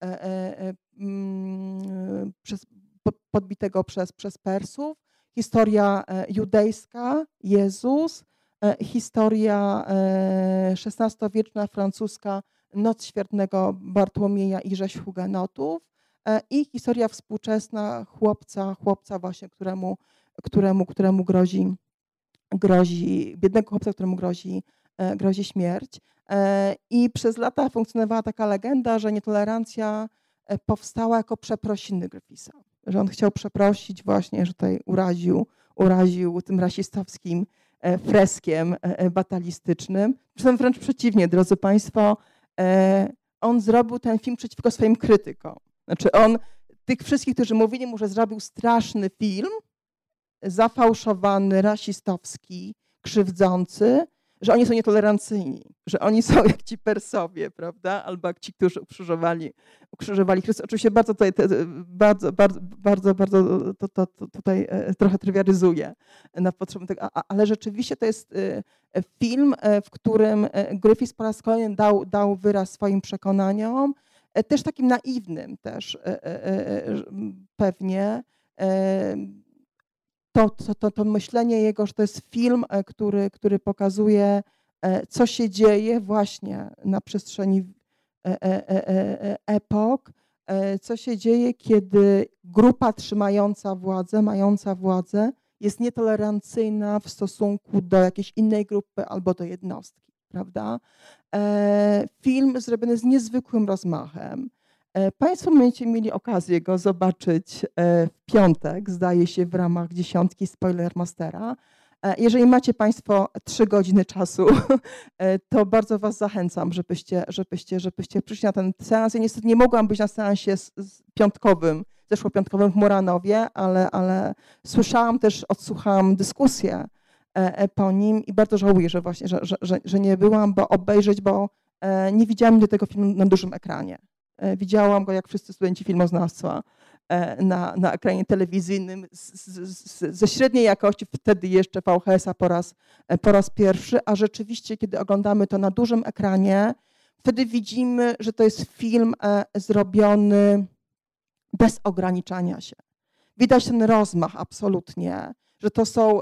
podbitego przez Persów, historia judejska, Jezus, historia XVI-wieczna francuska, Noc Świętego Bartłomieja i Rzeź Hugenotów i historia współczesna chłopca właśnie, któremu grozi biednego chłopca, któremu grozi śmierć. I przez lata funkcjonowała taka legenda, że Nietolerancja powstała jako przeprosiny Griffitha, że on chciał przeprosić właśnie, że tutaj uraził tym rasistowskim freskiem batalistycznym. Zresztą wręcz przeciwnie, drodzy Państwo, on zrobił ten film przeciwko swoim krytykom. Znaczy on tych wszystkich, którzy mówili mu, że zrobił straszny film, zafałszowany, rasistowski, krzywdzący, że oni są nietolerancyjni, że oni są jak ci Persowie, prawda? Albo jak ci, którzy ukrzyżowali Chrystusa. Oczywiście bardzo to tutaj trochę trywiaryzuję na potrzeby tego, ale rzeczywiście to jest film, w którym Griffith po raz kolejny dał wyraz swoim przekonaniom też takim naiwnym też pewnie. To myślenie jego, że to jest film, który pokazuje, co się dzieje właśnie na przestrzeni epok, co się dzieje, kiedy grupa mająca władzę jest nietolerancyjna w stosunku do jakiejś innej grupy albo do jednostki, prawda? Film zrobiony z niezwykłym rozmachem. Państwo będziecie mieli okazję go zobaczyć w piątek, zdaje się, w ramach 10 Spoilermastera. Jeżeli macie Państwo 3 godziny czasu, to bardzo Was zachęcam, żebyście przyszli na ten seans. Ja niestety nie mogłam być na seansie piątkowym, zeszłopiątkowym w Muranowie, ale słyszałam też, odsłuchałam dyskusję po nim i bardzo żałuję, że właśnie, że nie byłam, bo nie widziałam do tego filmu na dużym ekranie. Widziałam go, jak wszyscy studenci filmoznawstwa, na ekranie telewizyjnym ze średniej jakości, wtedy jeszcze VHS-a po raz pierwszy, a rzeczywiście, kiedy oglądamy to na dużym ekranie, wtedy widzimy, że to jest film zrobiony bez ograniczania się. Widać ten rozmach absolutnie, że to są,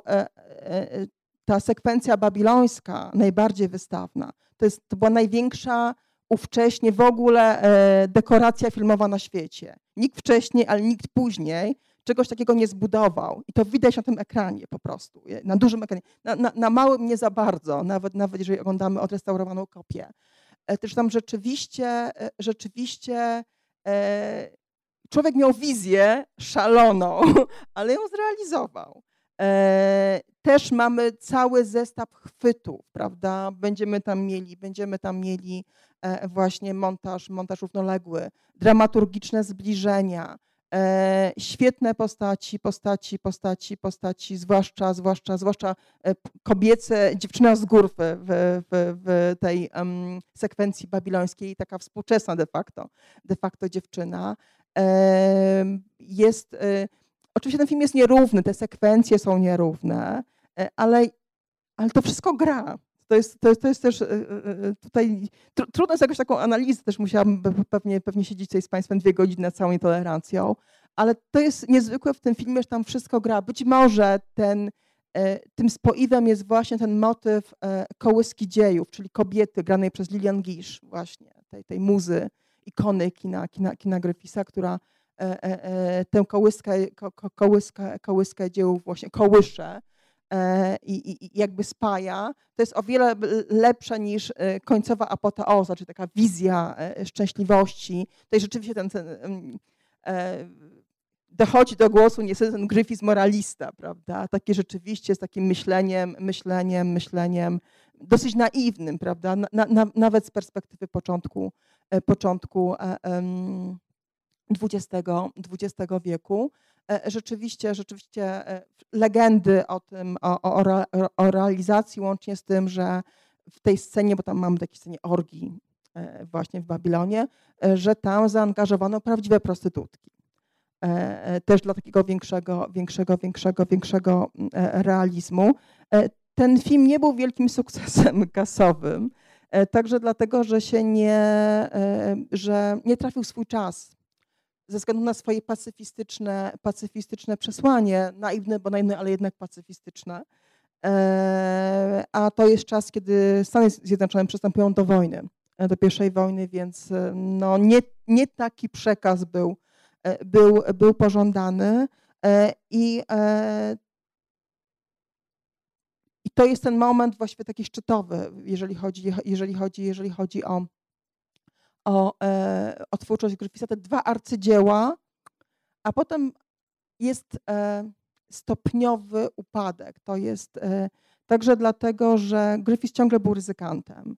ta sekwencja babilońska, najbardziej wystawna, to była największa ówcześnie w ogóle dekoracja filmowa na świecie. Nikt wcześniej, ale nikt później czegoś takiego nie zbudował. I to widać na tym ekranie po prostu, na dużym ekranie. Na małym nie za bardzo, nawet jeżeli oglądamy odrestaurowaną kopię. Też tam rzeczywiście człowiek miał wizję szaloną, ale ją zrealizował. Też mamy cały zestaw chwytów, prawda? Będziemy tam mieli właśnie montaż równoległy, dramaturgiczne zbliżenia, świetne postaci, zwłaszcza kobiece, dziewczyna z gór w tej sekwencji babilońskiej, taka współczesna de facto dziewczyna. Oczywiście ten film jest nierówny, te sekwencje są nierówne, ale to wszystko gra. To jest też tutaj trudno jest jakąś taką analizę, też musiałabym pewnie siedzieć tutaj z Państwem 2 godziny nad całą nietolerancją, ale to jest niezwykłe w tym filmie, że tam wszystko gra. Być może tym spoiwem jest właśnie ten motyw kołyski dziejów, czyli kobiety granej przez Lillian Gish, właśnie tej muzy, ikony kina Griffitha, która tę kołyskę dziełów właśnie kołysze i jakby spaja. To jest o wiele lepsze niż końcowa apoteoza, czy taka wizja szczęśliwości. Tutaj rzeczywiście dochodzi do głosu niestety ten Griffith moralista, prawda? Taki rzeczywiście z takim myśleniem dosyć naiwnym, prawda? Nawet z perspektywy początku XX wieku. Rzeczywiście legendy o realizacji, łącznie z tym, że w tej scenie, bo tam mamy takiej scenie orgii właśnie w Babilonie, że tam zaangażowano prawdziwe prostytutki. Też dla takiego większego realizmu. Ten film nie był wielkim sukcesem kasowym, także dlatego, że nie trafił w swój czas. Ze względu na swoje pacyfistyczne przesłanie, naiwne, ale jednak pacyfistyczne. A to jest czas, kiedy Stany Zjednoczone przystępują do wojny, do I wojny, więc no nie taki przekaz był pożądany. I to jest ten moment właściwie taki szczytowy, jeżeli chodzi o twórczość Griffitha, te 2 arcydzieła, a potem jest stopniowy upadek. To jest także dlatego, że Griffith ciągle był ryzykantem.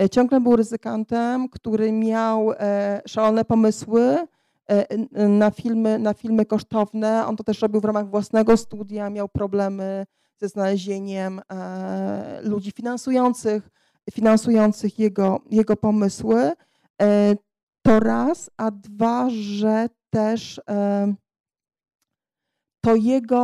Który miał szalone pomysły na filmy kosztowne. On to też robił w ramach własnego studia, miał problemy ze znalezieniem ludzi finansujących jego pomysły. To raz, a 2, że też to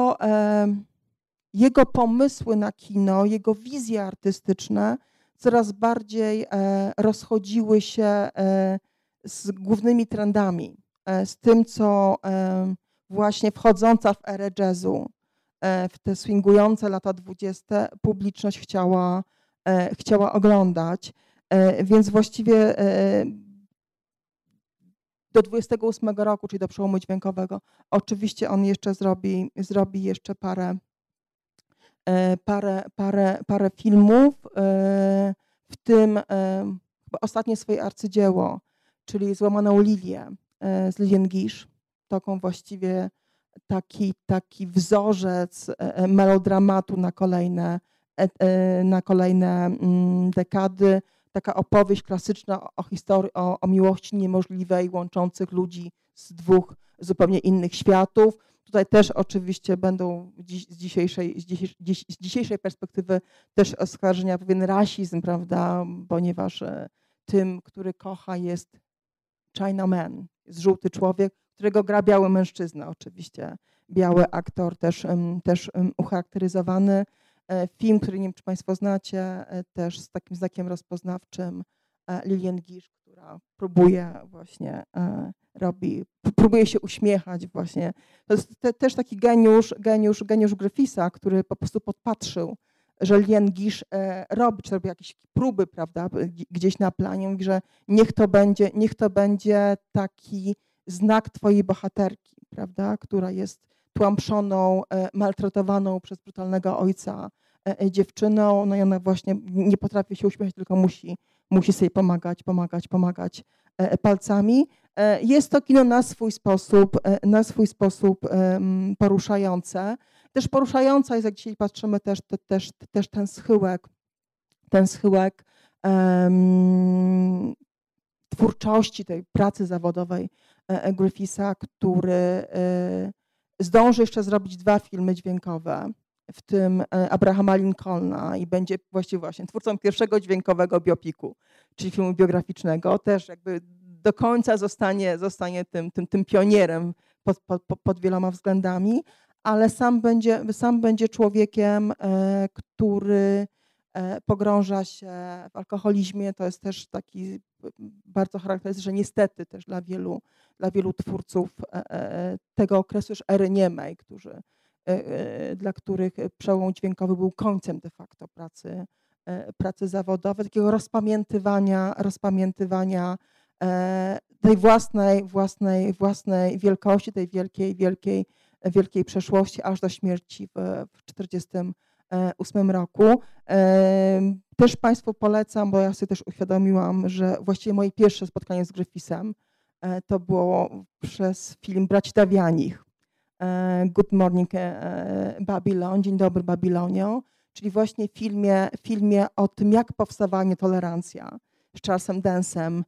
jego pomysły na kino, jego wizje artystyczne coraz bardziej rozchodziły się z głównymi trendami, z tym, co właśnie wchodząca w erę jazzu, w te swingujące lata 20. publiczność chciała oglądać, więc właściwie do 28 roku, czyli do przełomu dźwiękowego, oczywiście on jeszcze zrobi jeszcze parę filmów, w tym chyba ostatnie swoje arcydzieło, czyli Złamaną Lilię z Lillian Gish, taką właściwie taki wzorzec melodramatu na kolejne dekady, taka opowieść klasyczna o historii, o miłości niemożliwej, łączących ludzi z dwóch zupełnie innych światów. Tutaj też oczywiście będą z dzisiejszej perspektywy też oskarżenia pewien rasizm, prawda, ponieważ tym, który kocha, jest Chinaman, jest żółty człowiek, którego gra biały mężczyzna, oczywiście biały aktor też ucharakteryzowany. Film, który nie wiem, czy Państwo znacie, też z takim znakiem rozpoznawczym Lillian Gish, która próbuje się uśmiechać właśnie. To jest też taki geniusz Griffitha, który po prostu podpatrzył, że Lillian Gish robi jakieś próby, prawda, gdzieś na planie, mówi, że niech to będzie taki znak twojej bohaterki, prawda, która jest tłamszoną, maltretowaną przez brutalnego ojca dziewczyną, no i ona właśnie nie potrafi się uśmiechać, tylko musi sobie pomagać palcami. Jest to kino na swój sposób poruszające. Też poruszająca jest, jak dzisiaj patrzymy, też ten schyłek twórczości, tej pracy zawodowej Griffitha, który zdąży jeszcze zrobić 2 filmy dźwiękowe, w tym Abrahama Lincolna, i będzie właściwie właśnie twórcą pierwszego dźwiękowego biopiku, czyli filmu biograficznego. Też jakby do końca zostanie tym pionierem pod wieloma względami, ale sam będzie człowiekiem, który pogrąża się w alkoholizmie. To jest też taki bardzo charakterystyczny, że niestety też dla wielu twórców tego okresu już ery niemej, dla których przełom dźwiękowy był końcem de facto pracy zawodowej, takiego rozpamiętywania tej własnej wielkości, tej wielkiej przeszłości, aż do śmierci w 1948 roku. Też Państwu polecam, bo ja sobie też uświadomiłam, że właściwie moje pierwsze spotkanie z Griffithem to było przez film Braci Dawianich, Good Morning Babylon, Dzień dobry Babilonio, czyli właśnie filmie o tym, jak powstawała nietolerancja, z Charlesem Dance'em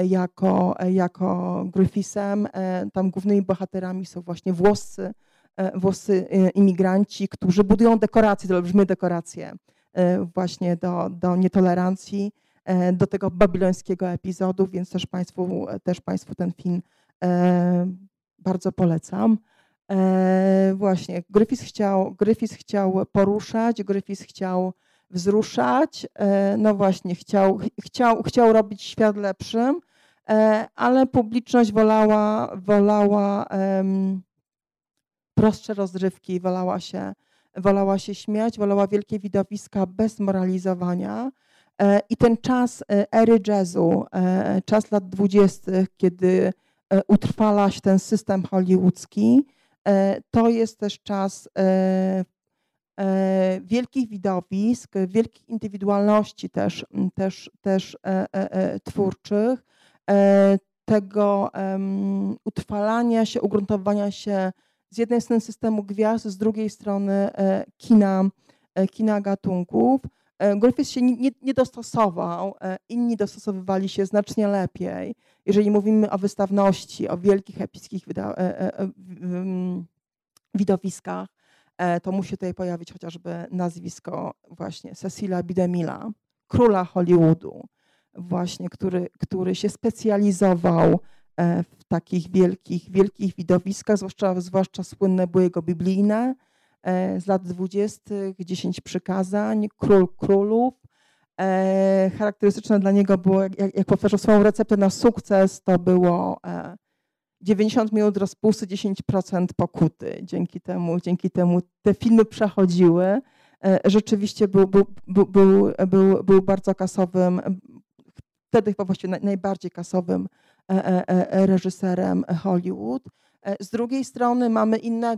jako Griffithem. Tam głównymi bohaterami są właśnie włoscy imigranci, którzy budują dekoracje, to olbrzymie dekoracje właśnie do nietolerancji, do tego babilońskiego epizodu, więc też Państwu ten film bardzo polecam. Właśnie, Griffith chciał poruszać, Griffith chciał wzruszać, no właśnie, chciał robić świat lepszym, ale publiczność wolała prostsze rozrywki, wolała się śmiać, wolała wielkie widowiska bez moralizowania. I ten czas ery jazzu, czas lat 20., kiedy utrwala się ten system hollywoodzki, to jest też czas wielkich widowisk, wielkich indywidualności też twórczych, tego utrwalania się, ugruntowania się z jednej strony systemu gwiazd, z drugiej strony kina gatunków. Griffith się nie dostosował, inni dostosowywali się znacznie lepiej. Jeżeli mówimy o wystawności, o wielkich epickich widowiskach, to musi tutaj pojawić chociażby nazwisko właśnie Cecila B. DeMilla, króla Hollywoodu, właśnie, który się specjalizował w takich wielkich widowiskach, zwłaszcza słynne były jego biblijne z lat 20., 10 przykazań, Król królów. Charakterystyczne dla niego było, jak powtarzał swoją receptę na sukces, to było 90 minut rozpusty, 10% pokuty. Dzięki temu te filmy przechodziły. Rzeczywiście był bardzo kasowym, wtedy chyba właściwie najbardziej kasowym reżyserem Hollywood. Z drugiej strony mamy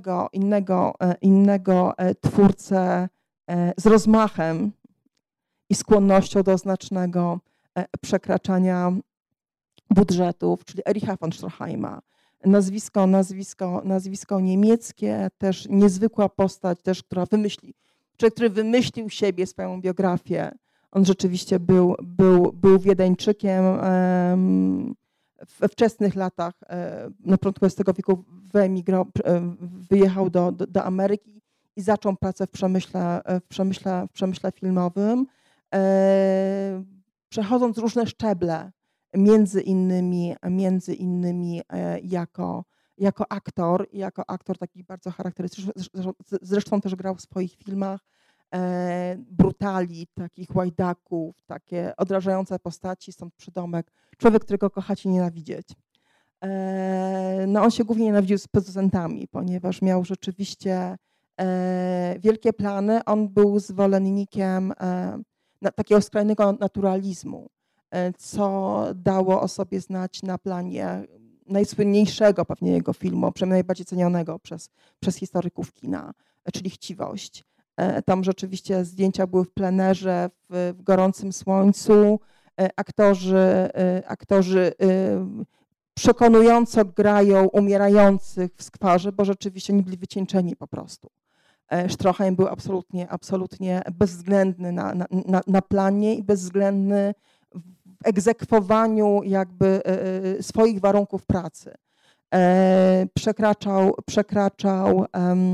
innego twórcę z rozmachem i skłonnością do znacznego przekraczania budżetów, czyli Ericha von Stroheima. Nazwisko niemieckie, też niezwykła postać, też, który wymyślił siebie, swoją biografię. On rzeczywiście był Wiedeńczykiem. We wczesnych latach, na początku XX wieku wyjechał do Ameryki i zaczął pracę w przemyśle filmowym, przechodząc różne szczeble, między innymi jako aktor taki bardzo charakterystyczny, zresztą też grał w swoich filmach brutali, takich łajdaków, takie odrażające postaci, stąd przydomek człowiek, którego kochać i nienawidzieć. No on się głównie nienawidził z producentami, ponieważ miał rzeczywiście wielkie plany. On był zwolennikiem takiego skrajnego naturalizmu, co dało o sobie znać na planie najsłynniejszego pewnie jego filmu, przynajmniej najbardziej cenionego przez historyków kina, czyli Chciwość. Tam rzeczywiście zdjęcia były w plenerze, w gorącym słońcu. Aktorzy przekonująco grają umierających w skwarze, bo rzeczywiście nie byli wycieńczeni po prostu. Stroheim był absolutnie bezwzględny na planie i bezwzględny w egzekwowaniu jakby swoich warunków pracy. Przekraczał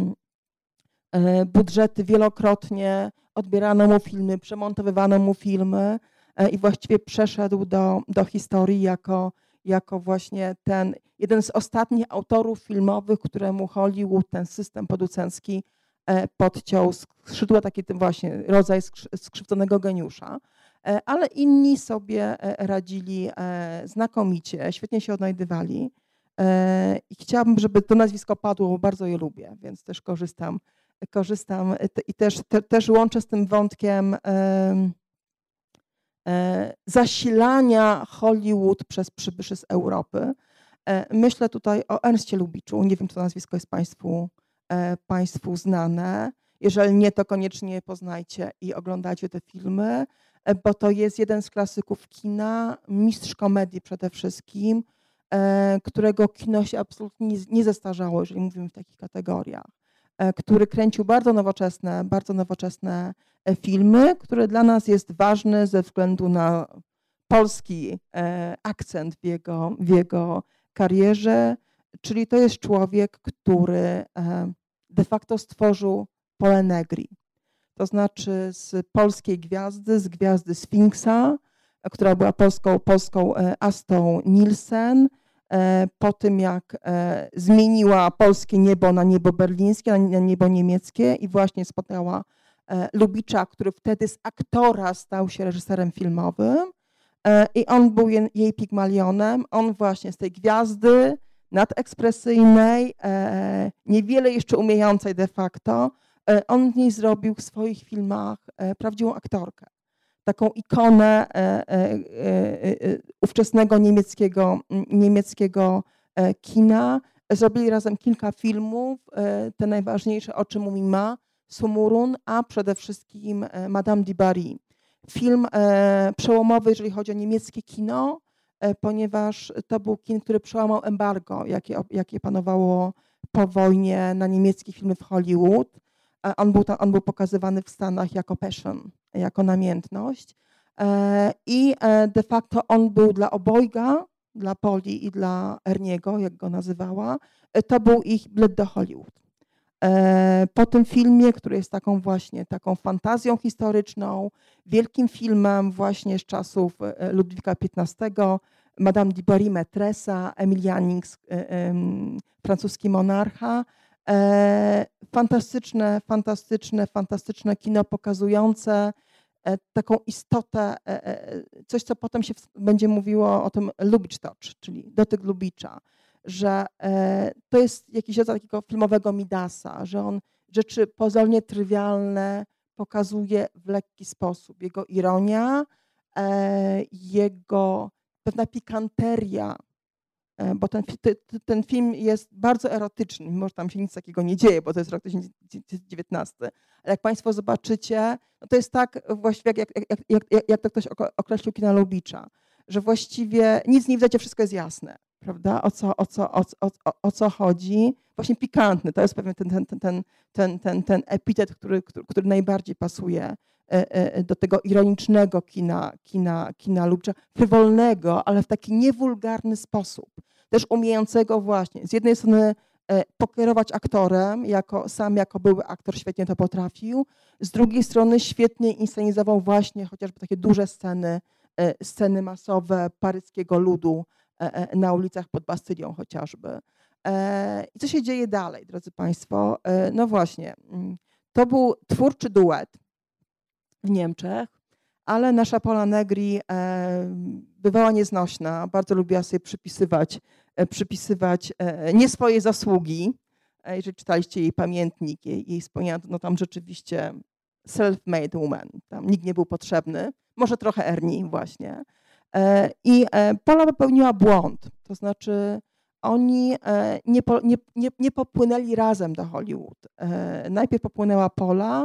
budżety wielokrotnie, odbierano mu filmy, przemontowywano mu filmy i właściwie przeszedł do historii jako właśnie ten jeden z ostatnich autorów filmowych, któremu Hollywood, ten system producencki podciął skrzydła, taki tym właśnie rodzaj skrzywdzonego geniusza. Ale inni sobie radzili znakomicie, świetnie się odnajdywali i chciałabym, żeby to nazwisko padło, bo bardzo je lubię, więc też korzystam i też łączę z tym wątkiem zasilania Hollywood przez przybyszy z Europy. Myślę tutaj o Ernstie Lubitschu, nie wiem, czy to nazwisko jest Państwu znane. Jeżeli nie, to koniecznie poznajcie i oglądajcie te filmy, bo to jest jeden z klasyków kina, mistrz komedii przede wszystkim, którego kino się absolutnie nie zestarzało, jeżeli mówimy w takich kategoriach, który kręcił bardzo nowoczesne filmy, który dla nas jest ważny ze względu na polski akcent w jego karierze, czyli to jest człowiek, który de facto stworzył Pole Negri. To znaczy z polskiej gwiazdy, z gwiazdy Sfinksa, która była polską Astą Nielsen, po tym jak zmieniła polskie niebo na niebo berlińskie, na niebo niemieckie i właśnie spotkała Lubicza, który wtedy z aktora stał się reżyserem filmowym i on był jej Pigmalionem. On właśnie z tej gwiazdy nadekspresyjnej, niewiele jeszcze umiejącej de facto, on z niej zrobił w swoich filmach prawdziwą aktorkę. Taką ikonę ówczesnego niemieckiego kina. Zrobili razem kilka filmów, te najważniejsze Oczy Mumii Ma, Sumurun, a przede wszystkim Madame du Barry. Film przełomowy, jeżeli chodzi o niemieckie kino, ponieważ to był kin, który przełamał embargo, jakie panowało po wojnie na niemieckie filmy w Hollywood. On był pokazywany w Stanach jako passion, jako namiętność i de facto on był dla obojga, dla Poli i dla Erniego, jak go nazywała, to był ich bilet do Hollywood. Po tym filmie, który jest taką fantazją historyczną, wielkim filmem właśnie z czasów Ludwika XV, Madame du Barry, Maîtressa, Emilianix, francuski monarcha. Fantastyczne kino pokazujące taką istotę, coś, co potem się będzie mówiło o tym Lubitsch Touch, czyli dotyk Lubicza, że to jest jakiś rodzaj takiego filmowego Midasa, że on rzeczy pozornie trywialne pokazuje w lekki sposób. Jego ironia, jego pewna pikanteria, bo ten film jest bardzo erotyczny, mimo że tam się nic takiego nie dzieje, bo to jest rok 2019. Ale jak Państwo zobaczycie, no to jest tak właściwie, jak to ktoś określił kina Lubicza, że właściwie nic nie widać, wszystko jest jasne, prawda? O co chodzi? Właśnie pikantny, to jest pewnie ten epitet, który najbardziej pasuje do tego ironicznego kina Lubicza, frywolnego, ale w taki niewulgarny sposób. Też umiejącego właśnie z jednej strony pokierować aktorem, jako były aktor świetnie to potrafił, z drugiej strony świetnie inscenizował właśnie chociażby takie duże sceny masowe paryskiego ludu na ulicach pod Bastylią chociażby. I co się dzieje dalej, drodzy Państwo? No właśnie, to był twórczy duet w Niemczech, ale nasza Pola Negri bywała nieznośna, bardzo lubiła sobie przypisywać nie swoje zasługi. Jeżeli czytaliście jej pamiętnik, jej wspomnienia, no tam rzeczywiście self-made woman, tam nikt nie był potrzebny, może trochę Ernie właśnie. I Pola popełniła błąd, to znaczy oni nie popłynęli razem do Hollywood. Najpierw popłynęła Pola,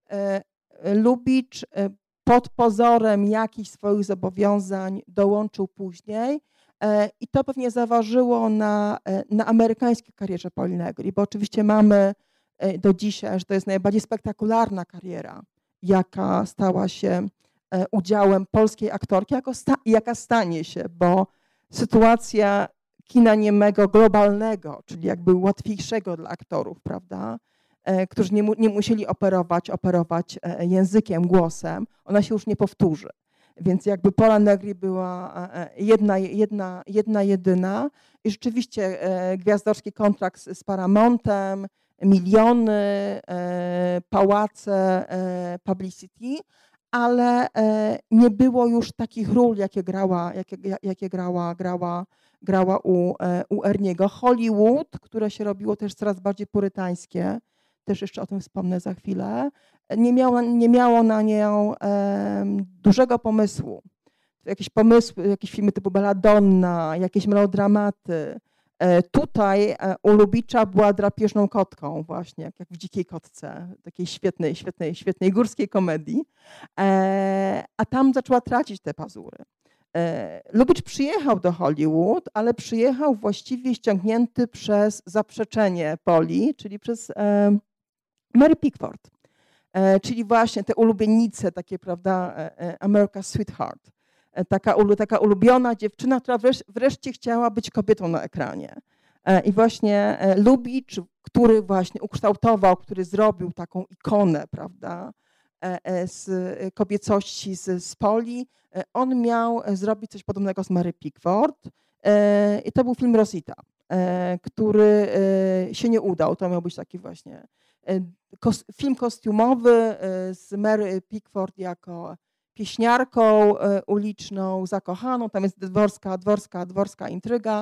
Lubitsch pod pozorem jakichś swoich zobowiązań dołączył później i to pewnie zaważyło na amerykańskiej karierze Poli Negri, bo oczywiście mamy do dzisiaj, że to jest najbardziej spektakularna kariera, jaka stała się udziałem polskiej aktorki, jaka stanie się, bo sytuacja kina niemego globalnego, czyli jakby łatwiejszego dla aktorów, prawda, którzy nie musieli operować językiem, głosem, ona się już nie powtórzy. Więc jakby Pola Negri była jedyna i rzeczywiście gwiazdorski kontrakt z Paramontem, miliony, pałace, publicity, ale nie było już takich ról, jakie grała u Erniego. Hollywood, które się robiło też coraz bardziej purytańskie, też jeszcze o tym wspomnę za chwilę, nie miało na nią dużego pomysłu. Jakieś filmy typu Belladonna, jakieś melodramaty. Tutaj u Lubicza była drapieżną kotką właśnie, jak w Dzikiej Kotce, takiej świetnej górskiej komedii. A tam zaczęła tracić te pazury. Lubicz przyjechał do Hollywood, ale przyjechał właściwie ściągnięty przez zaprzeczenie Poli, czyli przez Mary Pickford, czyli właśnie te ulubienice, takie, prawda, America's Sweetheart. Taka ulubiona dziewczyna, która wreszcie chciała być kobietą na ekranie. I właśnie Lubicz, który właśnie ukształtował, który zrobił taką ikonę, prawda, z kobiecości z Poli, on miał zrobić coś podobnego z Mary Pickford. I to był film Rosita, który się nie udał. To miał być taki właśnie film kostiumowy z Mary Pickford jako pieśniarką uliczną, zakochaną. Tam jest dworska intryga.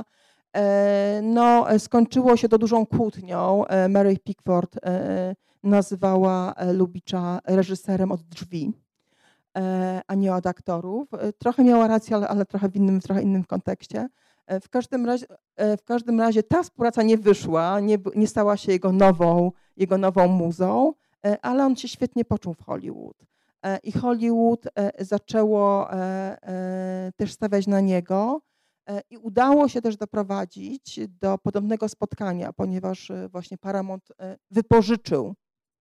No, skończyło się to dużą kłótnią. Mary Pickford nazywała Lubicza reżyserem od drzwi, a nie od aktorów. Trochę miała rację, ale trochę w innym kontekście. W każdym razie ta współpraca nie wyszła, nie stała się jego nową muzą, ale on się świetnie poczuł w Hollywood. I Hollywood zaczęło też stawiać na niego i udało się też doprowadzić do podobnego spotkania, ponieważ właśnie Paramount wypożyczył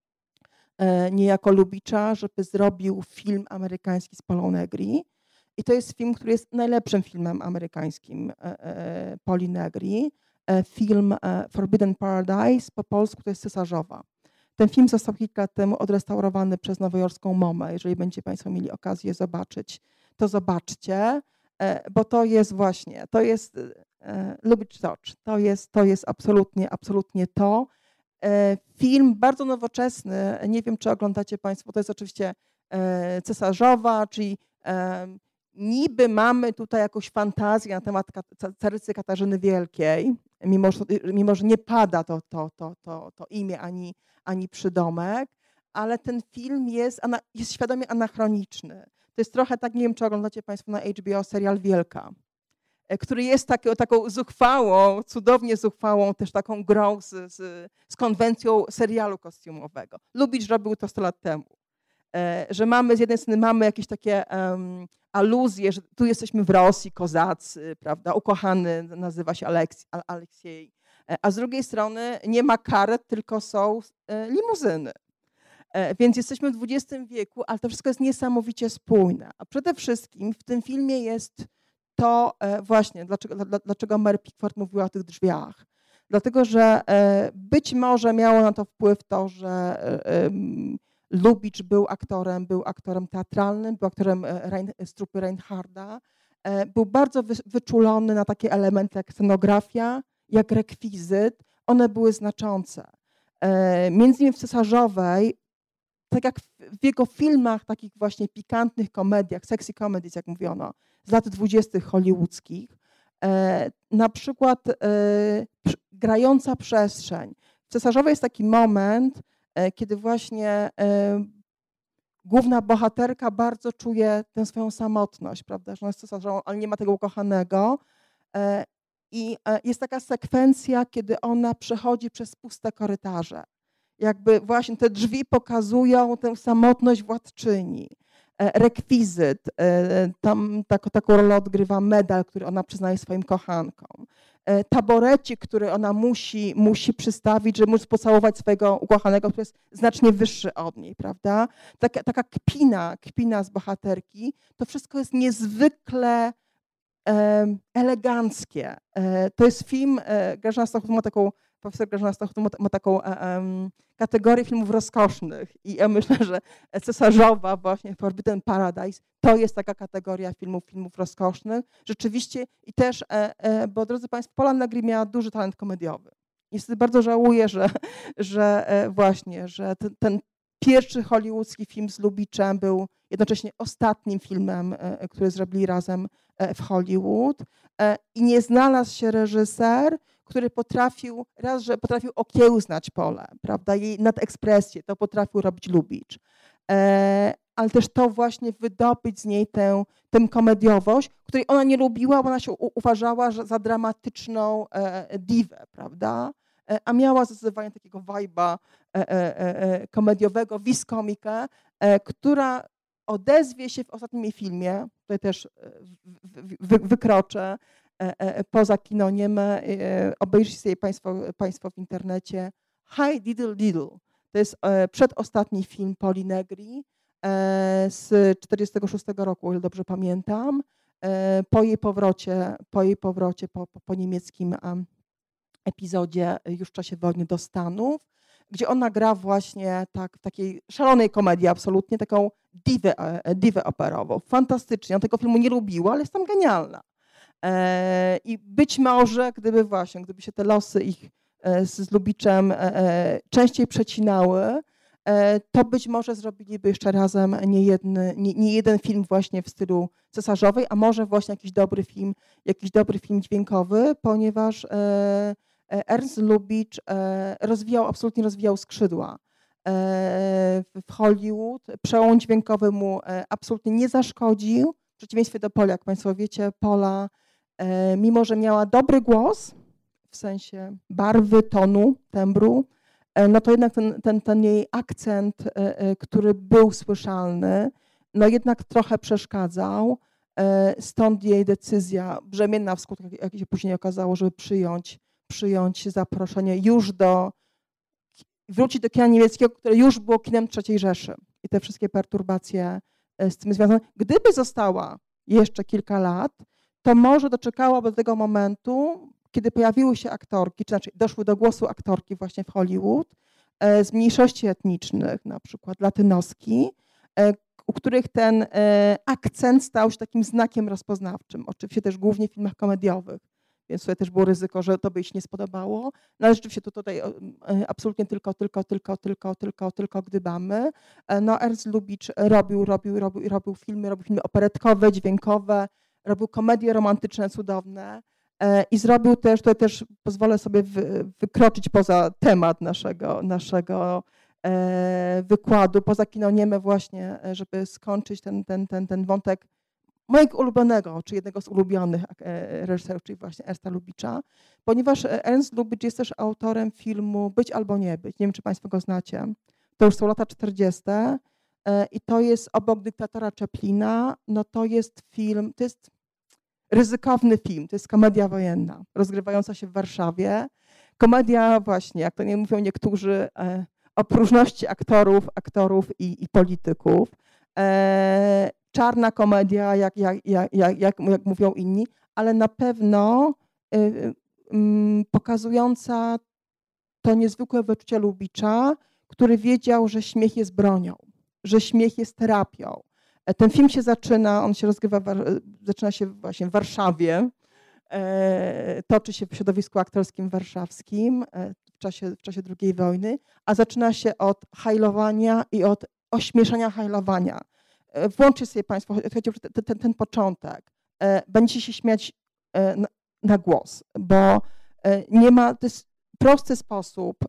niejako Lubicza, żeby zrobił film amerykański z Polą Negri. I to jest film, który jest najlepszym filmem amerykańskim Poli Negri. Film Forbidden Paradise, po polsku to jest Cesarzowa. Ten film został kilka lat temu odrestaurowany przez nowojorską MoMA. Jeżeli będziecie Państwo mieli okazję zobaczyć, to zobaczcie, bo to jest właśnie, to jest Lubitsch Touch. To jest absolutnie to. Film bardzo nowoczesny, nie wiem, czy oglądacie Państwo, to jest oczywiście cesarzowa, czyli niby mamy tutaj jakąś fantazję na temat carycy Katarzyny Wielkiej, mimo że nie pada to imię ani przydomek, ale ten film jest świadomie anachroniczny. To jest trochę tak, nie wiem, czy oglądacie Państwo na HBO serial Wielka, który jest taką zuchwałą, cudownie zuchwałą też taką grą z konwencją serialu kostiumowego. Lubicz robił to 100 lat temu. Że z jednej strony mamy jakieś takie aluzje, że tu jesteśmy w Rosji, kozacy, prawda, ukochany nazywa się Aleksiej, a z drugiej strony nie ma karet, tylko są limuzyny. Więc jesteśmy w XX wieku, ale to wszystko jest niesamowicie spójne. A przede wszystkim w tym filmie jest to właśnie, dlaczego Mary Pickford mówiła o tych drzwiach. Dlatego, że być może miało na to wpływ to, że Lubicz był aktorem teatralnym, był aktorem z trupy Reinharda. Był bardzo wyczulony na takie elementy jak scenografia, jak rekwizyt. One były znaczące. Między innymi w Cesarzowej, tak jak w jego filmach, takich właśnie pikantnych komediach, sexy comedies, jak mówiono, z lat 20. hollywoodzkich, na przykład Grająca przestrzeń. W Cesarzowej jest taki moment, kiedy właśnie główna bohaterka bardzo czuje tę swoją samotność, prawda, że ona jest cesarzową, ale nie ma tego ukochanego. I jest taka sekwencja, kiedy ona przechodzi przez puste korytarze. Jakby właśnie te drzwi pokazują tę samotność władczyni. Rekwizyt, tam taką rolę odgrywa medal, który ona przyznaje swoim kochankom. Taborecik, który ona musi przystawić, żeby móc pocałować swojego ukochanego, który jest znacznie wyższy od niej, prawda? Taka kpina z bohaterki. To wszystko jest niezwykle eleganckie. To jest film, profesor Grażyna Stachut ma taką kategorię filmów rozkosznych i ja myślę, że Cesarzowa, właśnie Forbidden Paradise, to jest taka kategoria filmów rozkosznych. Rzeczywiście i też, bo drodzy Państwo, Pola Negri miała duży talent komediowy. Niestety bardzo żałuję, że ten pierwszy hollywoodzki film z Lubiczem był jednocześnie ostatnim filmem, który zrobili razem w Hollywood i nie znalazł się reżyser, który potrafił okiełznać Polę, prawda, jej nadekspresję, to potrafił robić Lubicz, ale też to właśnie wydobyć z niej tę komediowość, której ona nie lubiła, bo ona się uważała za dramatyczną diwę, prawda, a miała zdecydowanie takiego vibe'a komediowego, vis comikę, która odezwie się w ostatnim jej filmie, tutaj też wykroczę poza kinoniem, obejrzyjcie sobie Państwo w internecie, Hi Diddle Diddle. To jest przedostatni film Poli Negri z 1946 roku, o ile dobrze pamiętam, po jej powrocie po niemieckim epizodzie już w czasie wojny do Stanów, gdzie ona gra właśnie tak w takiej szalonej komedii absolutnie, taką diwę operową. Fantastycznie. Ja tego filmu nie lubiła, ale jest tam genialna. I być może, gdyby się te losy ich z Lubiczem częściej przecinały, to być może zrobiliby jeszcze razem nie jeden film właśnie w stylu Cesarzowej, a może właśnie jakiś dobry film dźwiękowy, ponieważ Ernst Lubicz absolutnie rozwijał skrzydła w Hollywood. Przełom dźwiękowy mu absolutnie nie zaszkodził. W przeciwieństwie do Poli, jak Państwo wiecie, Pola, mimo że miała dobry głos, w sensie barwy, tonu, tembru, no to jednak ten jej akcent, który był słyszalny, no jednak trochę przeszkadzał. Stąd jej decyzja brzemienna w skutkach, jak się później okazało, żeby przyjąć zaproszenie wrócić do kina niemieckiego, które już było kinem III Rzeszy i te wszystkie perturbacje z tym związane. Gdyby została jeszcze kilka lat, to może doczekałaby do tego momentu, kiedy pojawiły się aktorki, czy znaczy doszły do głosu aktorki właśnie w Hollywood z mniejszości etnicznych, na przykład latynoski, u których ten akcent stał się takim znakiem rozpoznawczym. Oczywiście też głównie w filmach komediowych. więc tutaj też było ryzyko, że to by się nie spodobało. No ale rzeczywiście tutaj absolutnie tylko gdybamy. No Ernst Lubitsch robił filmy operetkowe, dźwiękowe, robił komedie romantyczne cudowne i zrobił też, tutaj też pozwolę sobie wykroczyć poza temat naszego wykładu, poza kino nieme właśnie, żeby skończyć ten wątek mojego ulubionego, czy jednego z ulubionych reżyserów, czyli właśnie Ernsta Lubitscha, ponieważ Ernst Lubitsch jest też autorem filmu Być albo nie być. Nie wiem, czy Państwo go znacie. To już są lata 40. I to jest obok dyktatora Chaplina, no to jest film, to jest ryzykowny film, to jest komedia wojenna, rozgrywająca się w Warszawie. Komedia właśnie, jak to nie mówią niektórzy, o próżności aktorów i polityków. Czarna komedia, jak mówią inni, ale na pewno pokazująca to niezwykłe wyczucie Lubitscha, który wiedział, że śmiech jest bronią, że śmiech jest terapią. Ten film się zaczyna, on się rozgrywa, zaczyna się właśnie w Warszawie, toczy się w środowisku aktorskim warszawskim w czasie II wojny, a zaczyna się od hajlowania i od ośmieszania hajlowania. Włączcie sobie Państwo ten początek. Będziecie się śmiać na głos, bo nie ma, to jest prosty sposób,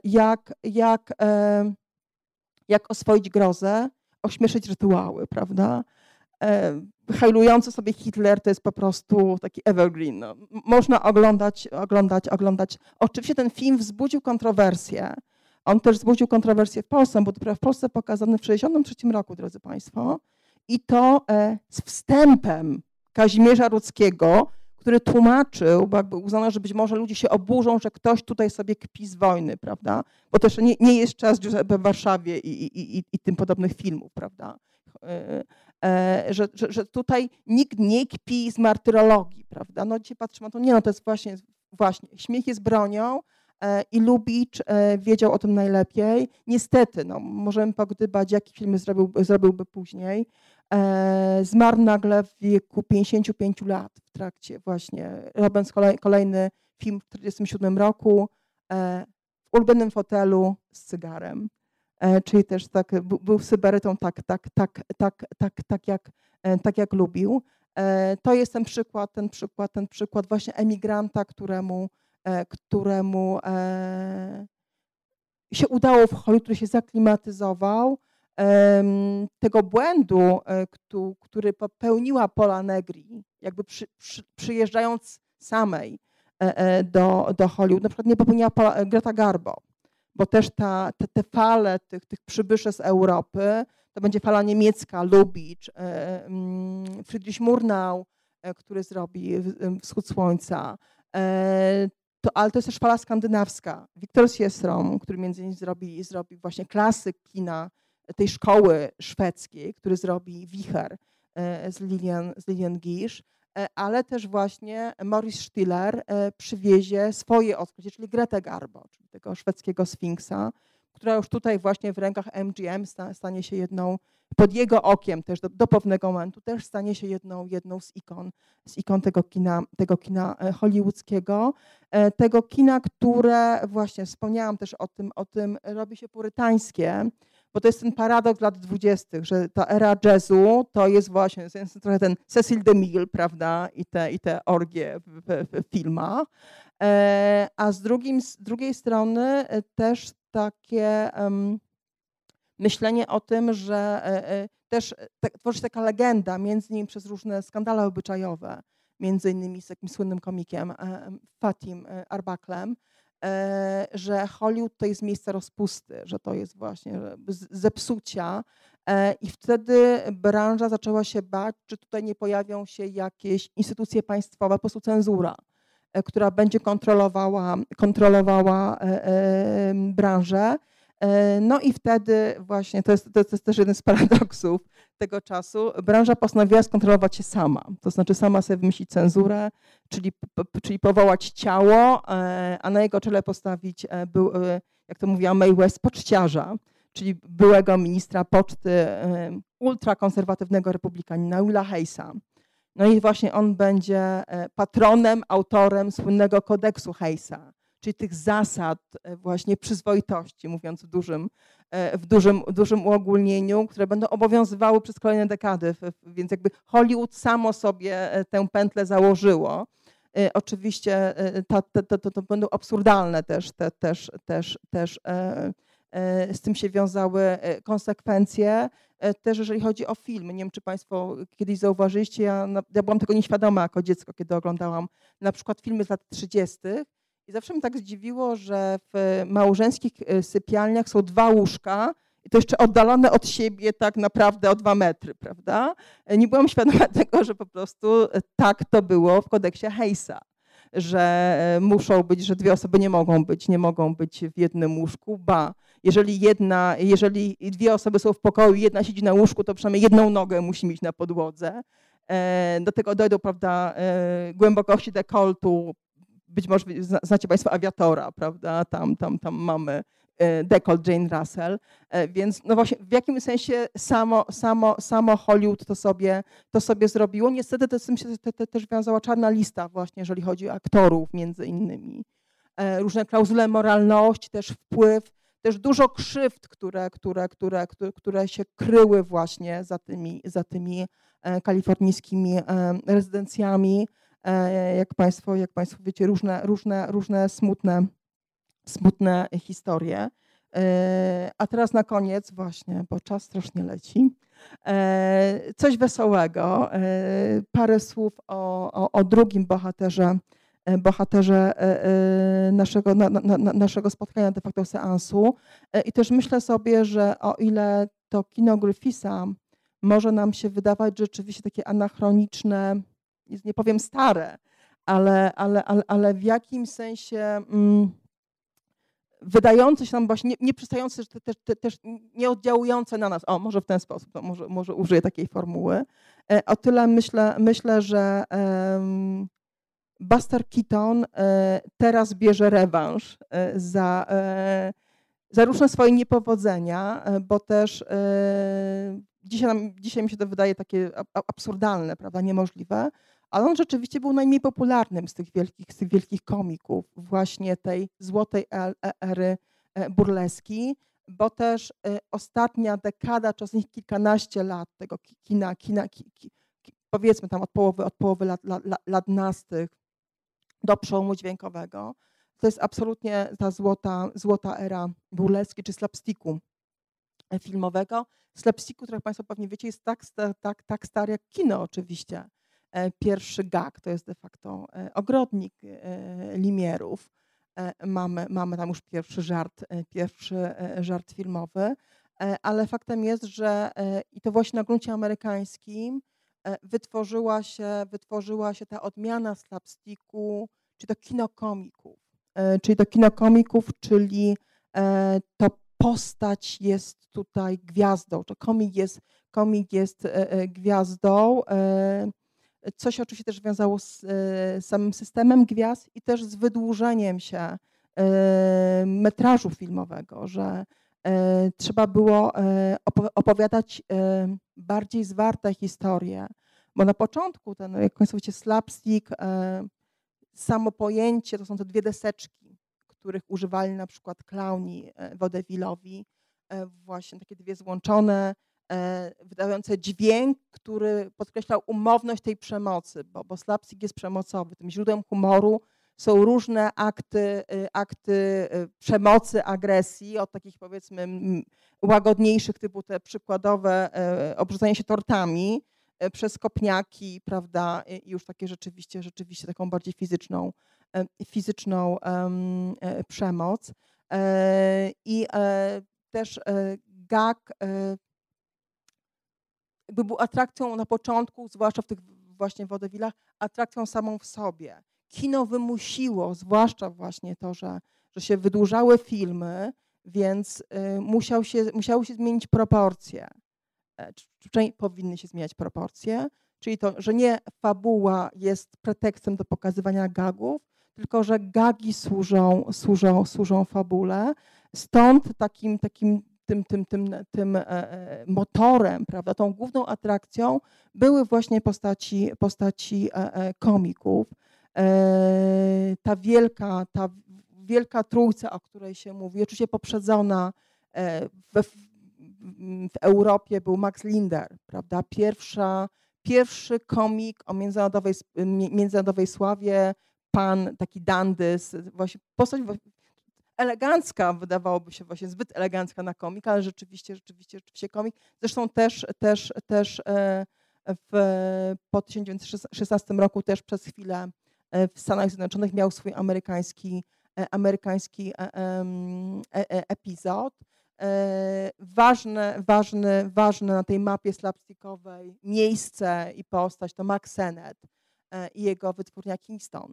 jak oswoić grozę, ośmieszyć rytuały, prawda? Hajlujący sobie Hitler to jest po prostu taki evergreen. No. Można oglądać. Oczywiście ten film wzbudził kontrowersję. On też wzbudził kontrowersję w Polsce, bo dopiero w Polsce pokazany w 1963 roku, drodzy Państwo. I to z wstępem Kazimierza Rudzkiego, który tłumaczył, bo jakby uznano, że być może ludzie się oburzą, że ktoś tutaj sobie kpi z wojny, prawda? Bo też nie jest czas Giuseppe w Warszawie i tym podobnych filmów, prawda? Że tutaj nikt nie kpi z martyrologii, prawda? No dzisiaj patrzymy, to nie, no to jest właśnie śmiech jest bronią i Lubitsch wiedział o tym najlepiej. Niestety, no, możemy pogdybać, jakie filmy zrobiłby później. Zmarł nagle w wieku 55 lat w trakcie właśnie, robiąc kolejny film w 1947 roku w ulubionym fotelu z cygarem. Czyli też tak, był syberytą tak jak lubił. To jest ten przykład właśnie emigranta, któremu się udało w Hollywood, który się zaklimatyzował. Tego błędu, który popełniła Pola Negri, jakby przyjeżdżając samej do Hollywood, na przykład nie popełniła Greta Garbo, bo też te fale tych przybyszy z Europy, to będzie fala niemiecka, Lubitsch, Friedrich Murnau, który zrobi Wschód Słońca, ale to jest też fala skandynawska. Wiktor Siersrom, który między innymi zrobi właśnie klasyk kina tej szkoły szwedzkiej, który zrobi Wicher z Lilian Gish, ale też właśnie Maurice Stiller przywiezie swoje odkrycie, czyli Gretę Garbo, czyli tego szwedzkiego Sfinksa, która już tutaj właśnie w rękach MGM stanie się jedną, pod jego okiem też do pewnego momentu też stanie się jedną z ikon tego kina hollywoodzkiego, tego kina, które właśnie wspomniałam też o tym robi się purytańskie, bo to jest ten paradoks lat 20., że ta era jazzu to jest właśnie trochę ten Cecil DeMille, prawda, i te orgie w filmach, a z drugiej strony też takie myślenie o tym, że też tworzy się taka legenda, między innymi przez różne skandale obyczajowe, między innymi z takim słynnym komikiem Fatim Arbaklem, że Hollywood to jest miejsce rozpusty, że to jest właśnie zepsucia i wtedy branża zaczęła się bać, czy tutaj nie pojawią się jakieś instytucje państwowe, po prostu cenzura, która będzie kontrolowała branżę. No i wtedy właśnie, to jest też jeden z paradoksów tego czasu, branża postanowiła skontrolować się sama, to znaczy sama sobie wymyślić cenzurę, czyli powołać ciało, a na jego czele postawić, jak to mówiła Mae West, poczciarza, czyli byłego ministra poczty ultrakonserwatywnego republikanina Willa Hayesa. No i właśnie on będzie patronem, autorem słynnego kodeksu Hayesa, czyli tych zasad właśnie przyzwoitości, mówiąc w dużym uogólnieniu, które będą obowiązywały przez kolejne dekady. Więc jakby Hollywood samo sobie tę pętlę założyło. Oczywiście to będą absurdalne też z tym się wiązały konsekwencje. Też jeżeli chodzi o film, nie wiem, czy Państwo kiedyś zauważyliście, ja byłam tego nieświadoma jako dziecko, kiedy oglądałam na przykład filmy z lat 30. I zawsze mnie tak zdziwiło, że w małżeńskich sypialniach są 2 łóżka i to jeszcze oddalone od siebie tak naprawdę o 2 metry, prawda? Nie byłam świadoma tego, że po prostu tak to było w kodeksie Hayesa, że muszą być, że 2 osoby nie mogą być w jednym łóżku, ba, jeżeli 2 osoby są w pokoju i jedna siedzi na łóżku, to przynajmniej jedną nogę musi mieć na podłodze. Do tego dojdą, prawda, głębokości dekoltu. Być może znacie Państwo Awiatora, prawda? Tam mamy dekolt Jane Russell. Więc no właśnie w jakimś sensie samo Hollywood to sobie zrobiło. Niestety z tym się też wiązała czarna lista właśnie, jeżeli chodzi o aktorów między innymi. Różne klauzule moralności, też wpływ, też dużo krzywd, które się kryły właśnie za tymi kalifornijskimi rezydencjami. Jak Państwo wiecie, różne smutne historie. A teraz na koniec właśnie, bo czas strasznie leci, coś wesołego. Parę słów o drugim bohaterze naszego spotkania, de facto seansu. I też myślę sobie, że o ile to kino Griffitha może nam się wydawać rzeczywiście takie anachroniczne, nie powiem stare, ale w jakimś sensie wydające się nam właśnie nie przystające, też nie oddziałujące na nas. O, może w ten sposób, to może użyję takiej formuły. O tyle myślę, że Buster Keaton teraz bierze rewanż za różne swoje niepowodzenia, bo też dzisiaj mi się to wydaje takie absurdalne, prawda, niemożliwe, ale on rzeczywiście był najmniej popularnym z tych wielkich komików właśnie tej złotej ery burleski, bo też ostatnia dekada, czy ostatnich kilkanaście lat tego kina, powiedzmy tam od połowy lat nastych do przełomu dźwiękowego, to jest absolutnie ta złota era burleski czy slapsticku filmowego. Slapsticku, który jak Państwo pewnie wiecie, jest tak stary jak kino oczywiście. Pierwszy gag to jest de facto Ogrodnik Limierów. Mamy tam już pierwszy żart filmowy, ale faktem jest, że i to właśnie na gruncie amerykańskim wytworzyła się ta odmiana slapsticku, czy to kino komików. Czyli to postać jest tutaj gwiazdą, czy komik jest gwiazdą. Co się oczywiście też wiązało z samym systemem gwiazd i też z wydłużeniem się metrażu filmowego, że trzeba było opowiadać bardziej zwarte historie, bo na początku jak Państwo wiecie, slapstick, samo pojęcie to są te 2 deseczki, których używali na przykład klauni vaudevillowi, właśnie takie 2 złączone, wydające dźwięk, który podkreślał umowność tej przemocy, bo slapstick jest przemocowy. Tym źródłem humoru są różne akty przemocy, agresji, od takich powiedzmy łagodniejszych, typu te przykładowe obrzucanie się tortami, przez kopniaki, prawda, i już takie rzeczywiście taką bardziej fizyczną przemoc. I też gag jakby był atrakcją na początku, zwłaszcza w tych właśnie vaudevillach, atrakcją samą w sobie. Kino wymusiło, zwłaszcza właśnie to, że się wydłużały filmy, więc musiały się zmienić proporcje. Czy powinny się zmieniać proporcje, czyli to, że nie fabuła jest pretekstem do pokazywania gagów, tylko że gagi służą fabule. Stąd takim tym motorem, prawda, tą główną atrakcją były właśnie postaci komików. Ta wielka trójca, o której się mówi, oczywiście poprzedzona w Europie był Max Linder, prawda, pierwszy komik o międzynarodowej sławie, pan taki dandys, właśnie postać elegancka, wydawałoby się właśnie zbyt elegancka na komik, ale rzeczywiście komik. Zresztą też po 1916 roku też przez chwilę w Stanach Zjednoczonych miał swój amerykański epizod. Ważne na tej mapie slapstickowej miejsce i postać to Mack Sennett i jego wytwórnia Kingston.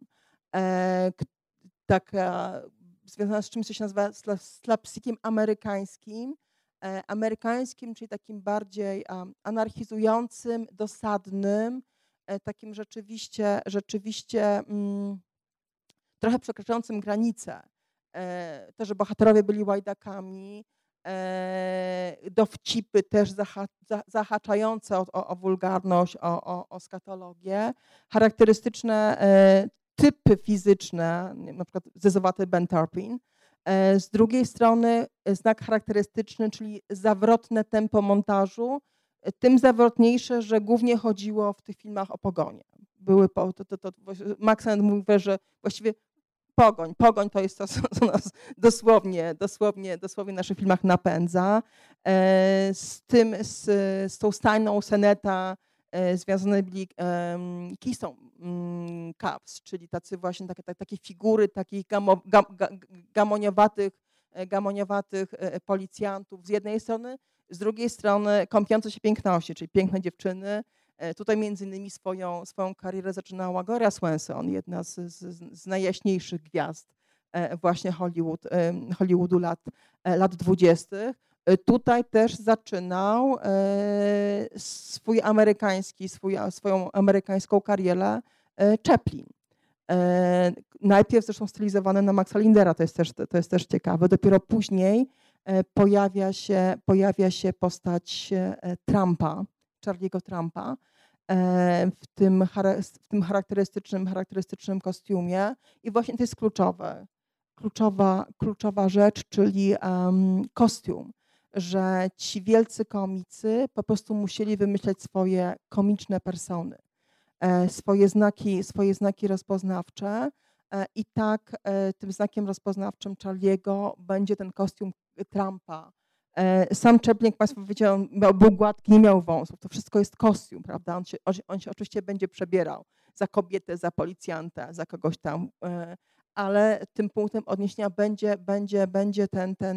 Taka związana z czymś, co się nazywa slapstickiem amerykańskim, czyli takim bardziej anarchizującym, dosadnym, takim rzeczywiście trochę przekraczającym granice. To, że bohaterowie byli łajdakami, dowcipy też zahaczające o wulgarność, o skatologię, charakterystyczne typy fizyczne, na przykład zezowaty Ben Turpin. Z drugiej strony znak charakterystyczny, czyli zawrotne tempo montażu, tym zawrotniejsze, że głównie chodziło w tych filmach o pogonię. Max Sennett mówi, że właściwie pogoń to jest to, co nas dosłownie w naszych filmach napędza. Z tą stajną Sennetta związane byli Keystone Cops, czyli tacy właśnie takie figury takich gamoniowatych policjantów z jednej strony, z drugiej strony kąpiące się piękności, czyli piękne dziewczyny. Tutaj między innymi swoją karierę zaczynała Gloria Swanson, jedna z najjaśniejszych gwiazd właśnie Hollywoodu lat 20. Tutaj też zaczynał swoją amerykańską karierę Chaplin. Najpierw zresztą stylizowany na Maxa Lindera, to jest też ciekawe. Dopiero później pojawia się postać Trumpa, Charlie'ego Trumpa, w tym charakterystycznym kostiumie. I właśnie to jest kluczowa rzecz, czyli kostium, że ci wielcy komicy po prostu musieli wymyśleć swoje komiczne persony, swoje znaki rozpoznawcze i tak tym znakiem rozpoznawczym Charlie'ego będzie ten kostium Trumpa. Sam Chaplin, jak Państwo wiecie, był gładki, nie miał wąsów. To wszystko jest kostium, prawda? On się oczywiście będzie przebierał za kobietę, za policjanta, za kogoś tam, ale tym punktem odniesienia będzie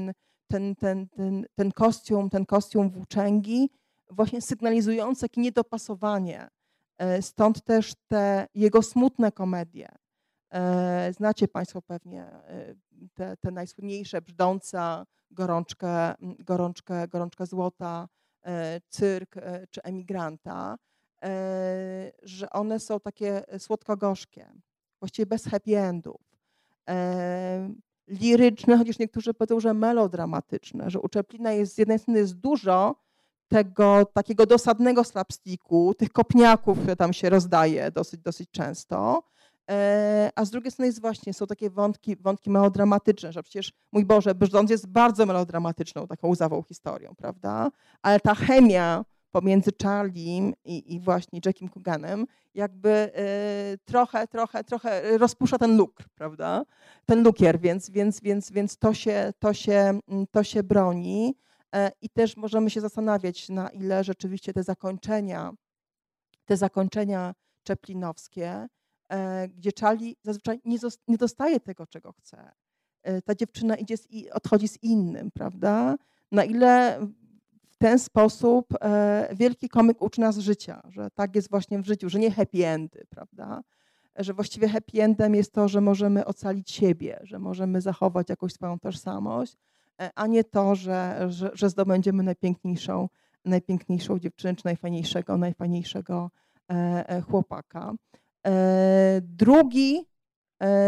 ten kostium włóczęgi, właśnie sygnalizujący takie niedopasowanie. Stąd też te jego smutne komedie. Znacie Państwo pewnie te najsłynniejsze, Brzdąca, Gorączkę złota, Cyrk czy Emigranta, że one są takie słodko-gorzkie, właściwie bez happy endów, liryczne, chociaż niektórzy powiedzą, że melodramatyczne, że u Chaplina jest z jednej strony jest dużo tego takiego dosadnego slapsticku, tych kopniaków, które tam się rozdaje dosyć często, a z drugiej strony są takie wątki melodramatyczne, że przecież, mój Boże, Brzdąc jest bardzo melodramatyczną, taką łzawą historią, prawda? Ale ta chemia pomiędzy Charliem i właśnie Jackiem Cooganem jakby trochę rozpusza ten lukr, prawda? Ten lukier, więc to się broni i też możemy się zastanawiać, na ile rzeczywiście te zakończenia chaplinowskie, gdzie Charlie zazwyczaj nie dostaje tego, czego chce. Ta dziewczyna odchodzi z innym, prawda? Na ile w ten sposób wielki komik uczy nas życia, że tak jest właśnie w życiu, że nie happy endy, prawda? Że właściwie happy endem jest to, że możemy ocalić siebie, że możemy zachować jakąś swoją tożsamość, a nie to, że zdobędziemy najpiękniejszą dziewczynę, czy najfajniejszego chłopaka. Drugi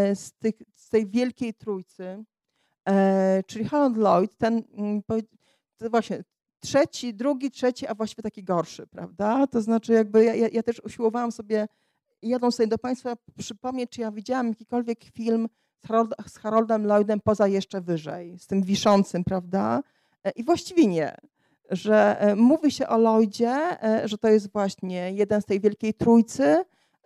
z tej wielkiej trójcy, czyli Harold Lloyd, to właśnie drugi, trzeci, a właściwie taki gorszy, prawda? To znaczy jakby ja też usiłowałam sobie, jadąc sobie do Państwa, przypomnieć, czy ja widziałam jakikolwiek film z Haroldem Lloydem poza Jeszcze wyżej, z tym wiszącym, prawda? I właściwie nie. Że mówi się o Lloydzie, że to jest właśnie jeden z tej wielkiej trójcy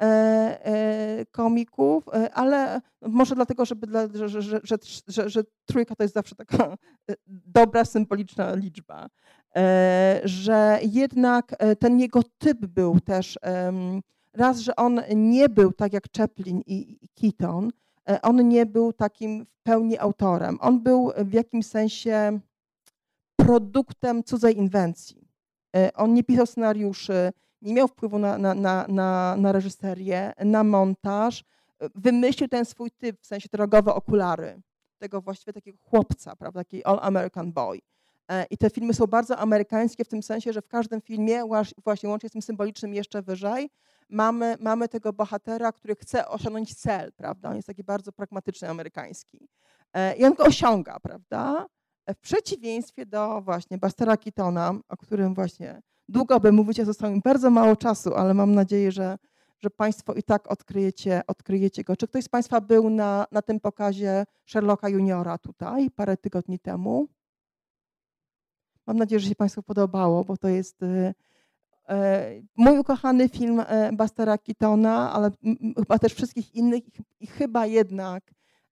komików, ale może dlatego, że trójka to jest zawsze taka dobra, symboliczna liczba. Że jednak ten jego typ był też, raz, że on nie był tak jak Chaplin i Keaton, on nie był takim w pełni autorem. On był w jakimś sensie produktem cudzej inwencji. On nie pisał scenariuszy, nie miał wpływu na reżyserię, na montaż. Wymyślił ten swój typ, w sensie te rogowe okulary, tego właściwie takiego chłopca, prawda, taki all American boy. I te filmy są bardzo amerykańskie w tym sensie, że w każdym filmie, właśnie łącznie z tym symbolicznym Jeszcze wyżej, mamy tego bohatera, który chce osiągnąć cel, prawda? On jest taki bardzo pragmatyczny, amerykański. I on go osiąga, prawda? W przeciwieństwie do właśnie Bustera Keatona, o którym właśnie długo by mówić, a zostało mi bardzo mało czasu, ale mam nadzieję, że Państwo i tak odkryjecie go. Czy ktoś z Państwa był na tym pokazie Sherlocka Juniora tutaj parę tygodni temu? Mam nadzieję, że się Państwu podobało, bo to jest mój ukochany film Bustera Keatona, ale chyba też wszystkich innych i chyba jednak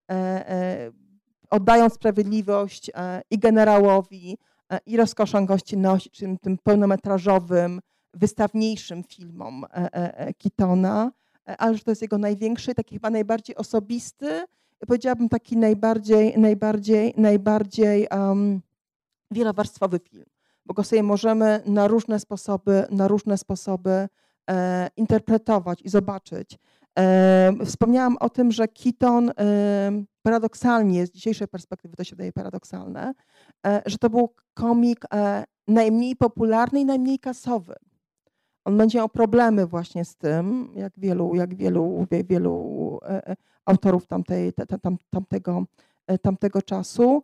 oddając sprawiedliwość i generałowi, i rozkoszom gościnności, czyli tym pełnometrażowym, wystawniejszym filmom Keatona, ale że to jest jego największy, taki chyba najbardziej osobisty, powiedziałabym taki najbardziej wielowarstwowy film, bo go sobie możemy na różne sposoby interpretować i zobaczyć. Wspomniałam o tym, że Keaton paradoksalnie, z dzisiejszej perspektywy to się wydaje paradoksalne, że to był komik najmniej popularny i najmniej kasowy. On będzie miał problemy właśnie z tym, jak wielu autorów tamtego czasu,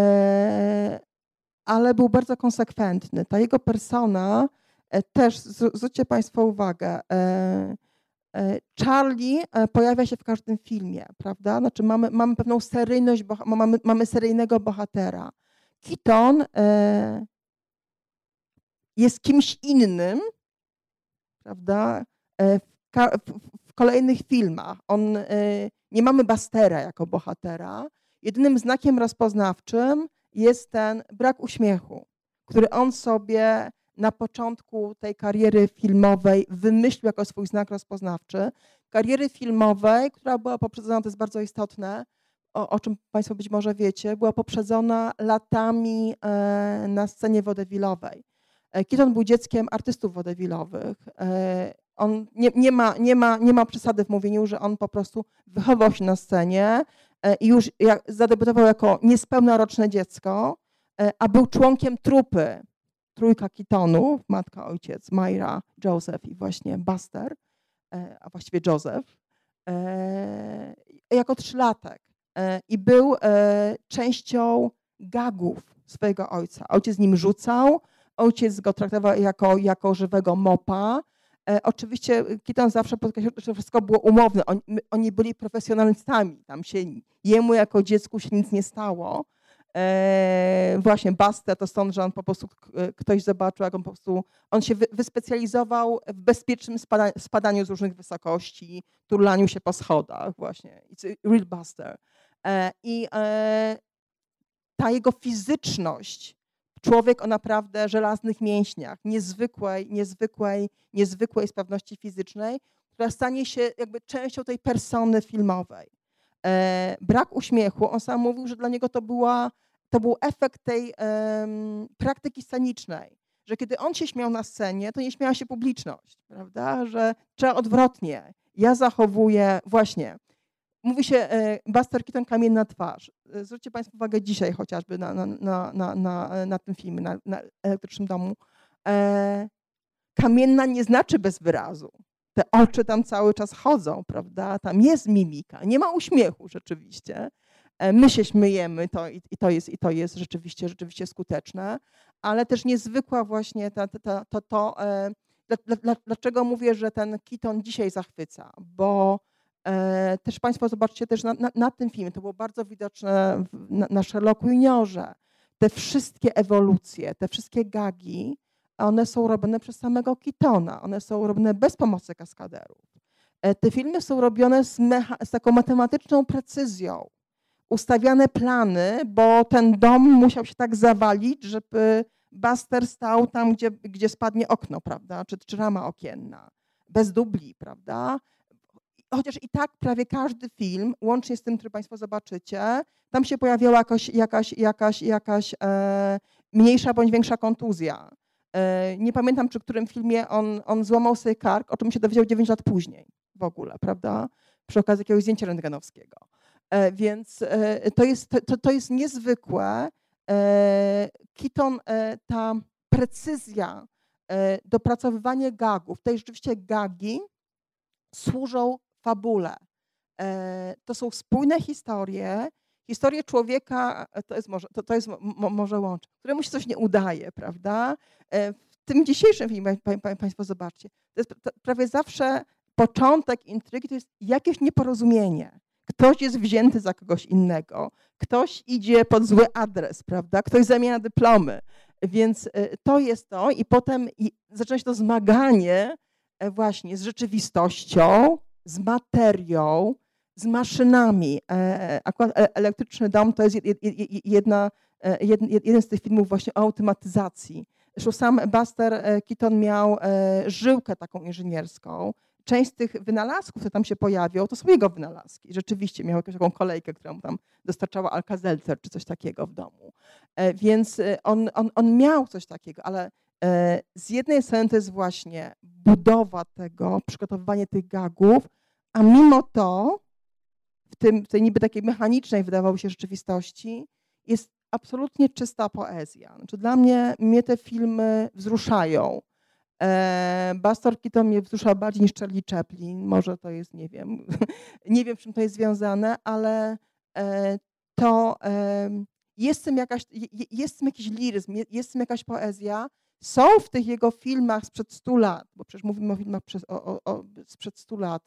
ale był bardzo konsekwentny. Ta jego persona też, zwróćcie Państwo uwagę, Charlie pojawia się w każdym filmie, prawda? Znaczy mamy pewną seryjność, mamy seryjnego bohatera. Keaton jest kimś innym, prawda? W kolejnych filmach. Nie mamy Bustera jako bohatera. Jedynym znakiem rozpoznawczym jest ten brak uśmiechu, który on sobie na początku tej kariery filmowej wymyślił jako swój znak rozpoznawczy. Kariery filmowej, która była poprzedzona, to jest bardzo istotne, o czym Państwo być może wiecie, była poprzedzona latami na scenie waudevillowej. Keaton był dzieckiem artystów waudevillowych. On nie ma przesady w mówieniu, że on po prostu wychował się na scenie i już zadebiutował jako niespełnoroczne dziecko, a był członkiem trupy. Trójka Keatonów, matka, ojciec, Myra, Joseph i właśnie Buster, a właściwie Joseph, jako 3-latek. I był częścią gagów swojego ojca. Ojciec z nim rzucał, ojciec go traktował jako żywego mopa. Oczywiście Keaton zawsze podkreślał, że wszystko było umowne. Oni byli profesjonalistami. Tam się jemu jako dziecku się nic nie stało. Właśnie Buster to stąd, że on po prostu ktoś zobaczył, jak on się wyspecjalizował w bezpiecznym spadaniu z różnych wysokości, turlaniu się po schodach właśnie. It's a real Buster. I ta jego fizyczność, człowiek o naprawdę żelaznych mięśniach, niezwykłej sprawności fizycznej, która stanie się jakby częścią tej persony filmowej. Brak uśmiechu, on sam mówił, że dla niego to był efekt tej praktyki scenicznej, że kiedy on się śmiał na scenie, to nie śmiała się publiczność, prawda, że trzeba odwrotnie. Ja zachowuję właśnie, mówi się Buster Keaton kamienna twarz. Zwróćcie Państwo uwagę dzisiaj chociażby na tym filmie, na Elektrycznym domu. Kamienna nie znaczy bez wyrazu. Te oczy tam cały czas chodzą, prawda? Tam jest mimika, nie ma uśmiechu rzeczywiście. My się śmiejemy i to jest rzeczywiście skuteczne, ale też niezwykła właśnie dlaczego mówię, że ten Keaton dzisiaj zachwyca, bo też Państwo zobaczcie też na tym filmie, to było bardzo widoczne na Sherlocku Juniorze, te wszystkie ewolucje, te wszystkie gagi, one są robione przez samego Keatona, one są robione bez pomocy kaskaderów. Te filmy są robione z taką matematyczną precyzją, ustawiane plany, bo ten dom musiał się tak zawalić, żeby Buster stał tam, gdzie spadnie okno, prawda, czy rama okienna, bez dubli, prawda. Chociaż i tak prawie każdy film, łącznie z tym, który Państwo zobaczycie, tam się pojawiała jakaś mniejsza bądź większa kontuzja. Nie pamiętam, przy którym filmie on złamał sobie kark, o czym się dowiedział 9 lat później w ogóle, prawda, przy okazji jakiegoś zdjęcia rentgenowskiego. Więc to jest niezwykłe. Keaton, ta precyzja, dopracowywanie gagów, tutaj rzeczywiście gagi służą fabule. To są spójne historie człowieka, to jest może łącze, któremu się coś nie udaje, prawda? W tym dzisiejszym filmie, Państwo zobaczcie, to jest prawie zawsze początek intrygi, to jest jakieś nieporozumienie. Ktoś jest wzięty za kogoś innego, ktoś idzie pod zły adres, prawda? Ktoś zamienia dyplomy. Więc to jest to i potem zaczyna się to zmaganie właśnie z rzeczywistością, z materią, z maszynami. Akurat Elektryczny dom to jest jeden z tych filmów właśnie o automatyzacji. Zresztą sam Buster Keaton miał żyłkę taką inżynierską. Część z tych wynalazków, które tam się pojawią, to są jego wynalazki. Rzeczywiście miał jakąś taką kolejkę, która mu tam dostarczała Alka-Seltzer czy coś takiego w domu. Więc on miał coś takiego, ale z jednej strony to jest właśnie budowa tego, przygotowywanie tych gagów, a mimo to w tej niby takiej mechanicznej, wydawało się, rzeczywistości jest absolutnie czysta poezja. Znaczy dla mnie te filmy wzruszają. Buster Keaton mnie wzrusza bardziej niż Charlie Chaplin. Może to jest, nie wiem, nie wiem, czym to jest związane, ale to jest w tym jakiś liryzm, jest w tym jakaś poezja. Są w tych jego filmach sprzed 100 lat, bo przecież mówimy o filmach sprzed 100 lat,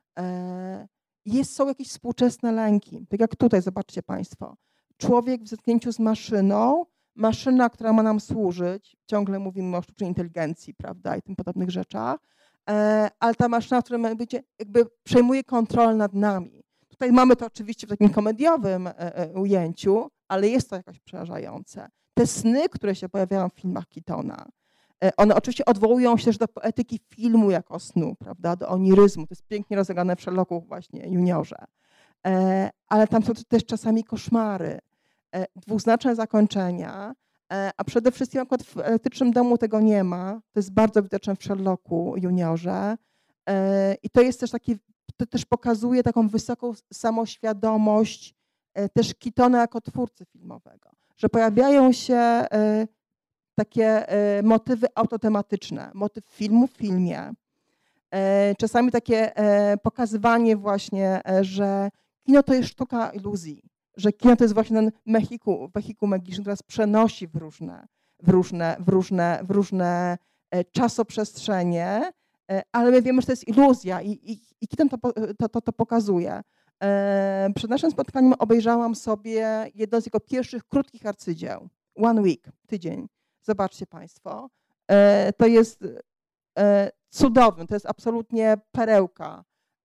są jakieś współczesne lęki. Tak jak tutaj, zobaczcie Państwo. Człowiek w zetknięciu z maszyną, maszyna, która ma nam służyć, ciągle mówimy o sztucznej inteligencji, prawda, i tym podobnych rzeczach, ale ta maszyna, która jakby przejmuje kontrolę nad nami. Tutaj mamy to oczywiście w takim komediowym ujęciu, ale jest to jakoś przerażające. Te sny, które się pojawiają w filmach Keatona, one oczywiście odwołują się też do poetyki filmu jako snu, prawda, do oniryzmu. To jest pięknie rozegrane w Sherlocku właśnie Juniorze. Ale tam są też czasami koszmary, dwuznaczne zakończenia, a przede wszystkim akurat w Elektrycznym domu tego nie ma. To jest bardzo widoczne w Sherlocku Juniorze. I to jest też to też pokazuje taką wysoką samoświadomość też Keatona jako twórcy filmowego, że pojawiają się takie motywy autotematyczne, motyw filmu w filmie. Czasami takie pokazywanie właśnie, że kino to jest sztuka iluzji, że kino to jest właśnie ten wehikuł magiczny, który nas przenosi w różne czasoprzestrzenie, ale my wiemy, że to jest iluzja i kino to pokazuje. Przed naszym spotkaniem obejrzałam sobie jedno z jego pierwszych krótkich arcydzieł, One Week, tydzień. Zobaczcie Państwo. To jest cudowne, to jest absolutnie perełka,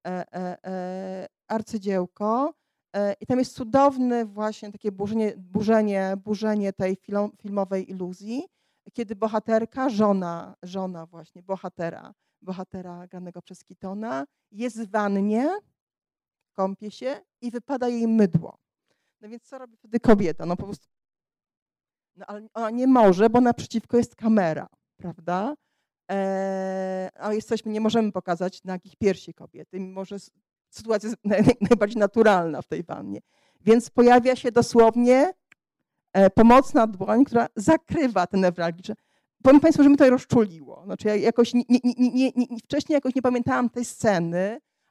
arcydziełko. I tam jest cudowne właśnie takie burzenie tej filmowej iluzji, kiedy bohaterka, żona właśnie bohatera granego przez Keatona, jest w wannie, kąpie się i wypada jej mydło. No więc co robi wtedy kobieta? No po prostu, no ale ona nie może, bo naprzeciwko jest kamera, prawda? A nie możemy pokazać nagich piersi kobiety, mimo że sytuacja jest najbardziej naturalna w tej wannie. Więc pojawia się dosłownie pomocna dłoń, która zakrywa te newralgiczne. Powiem Państwu, że mnie to rozczuliło. Znaczy ja jakoś wcześniej jakoś nie pamiętałam tej sceny,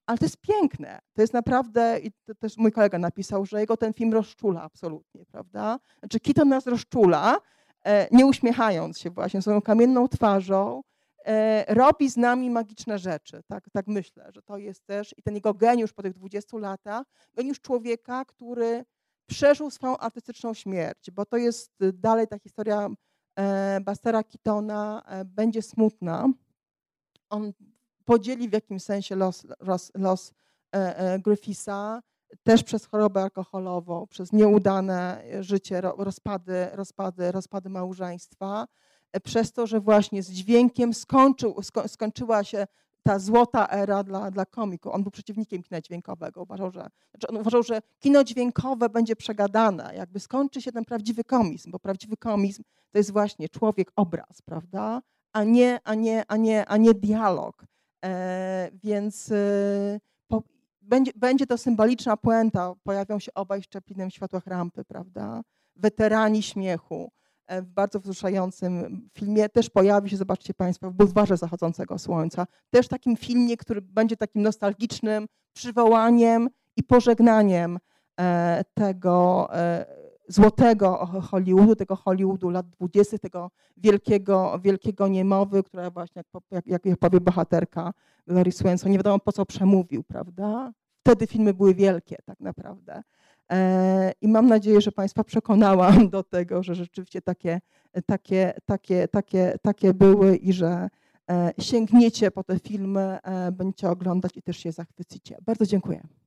Ale to jest piękne. To jest naprawdę, i to też mój kolega napisał, że jego ten film rozczula absolutnie, prawda? Znaczy Keaton nas rozczula, nie uśmiechając się właśnie, swoją kamienną twarzą, robi z nami magiczne rzeczy. Tak myślę, że to jest też i ten jego geniusz po tych 20 latach, geniusz człowieka, który przeżył swoją artystyczną śmierć, bo to jest dalej ta historia Bustera Keatona będzie smutna. On podzieli w jakimś sensie los Griffitha też przez chorobę alkoholową, przez nieudane życie, rozpady małżeństwa, przez to, że właśnie z dźwiękiem skończyła się ta złota era dla komików. On był przeciwnikiem kina dźwiękowego. On uważał, że kino dźwiękowe będzie przegadane, jakby skończy się ten prawdziwy komizm, bo prawdziwy komizm to jest właśnie człowiek, obraz, prawda? A nie dialog. Więc będzie to symboliczna puenta. Pojawią się obaj z Chaplinem w światłach rampy, prawda? Weterani śmiechu. W bardzo wzruszającym filmie też pojawi się, zobaczcie Państwo, w Bulwarze Zachodzącego Słońca. Też takim filmie, który będzie takim nostalgicznym przywołaniem i pożegnaniem tego złotego Hollywoodu, tego Hollywoodu lat 20., tego wielkiego niemowy, która właśnie, jak powie bohaterka Glory Swanson, nie wiadomo po co przemówił, prawda? Wtedy filmy były wielkie tak naprawdę. I mam nadzieję, że Państwa przekonałam do tego, że rzeczywiście takie były i że sięgniecie po te filmy, będziecie oglądać i też się zachwycicie. Bardzo dziękuję.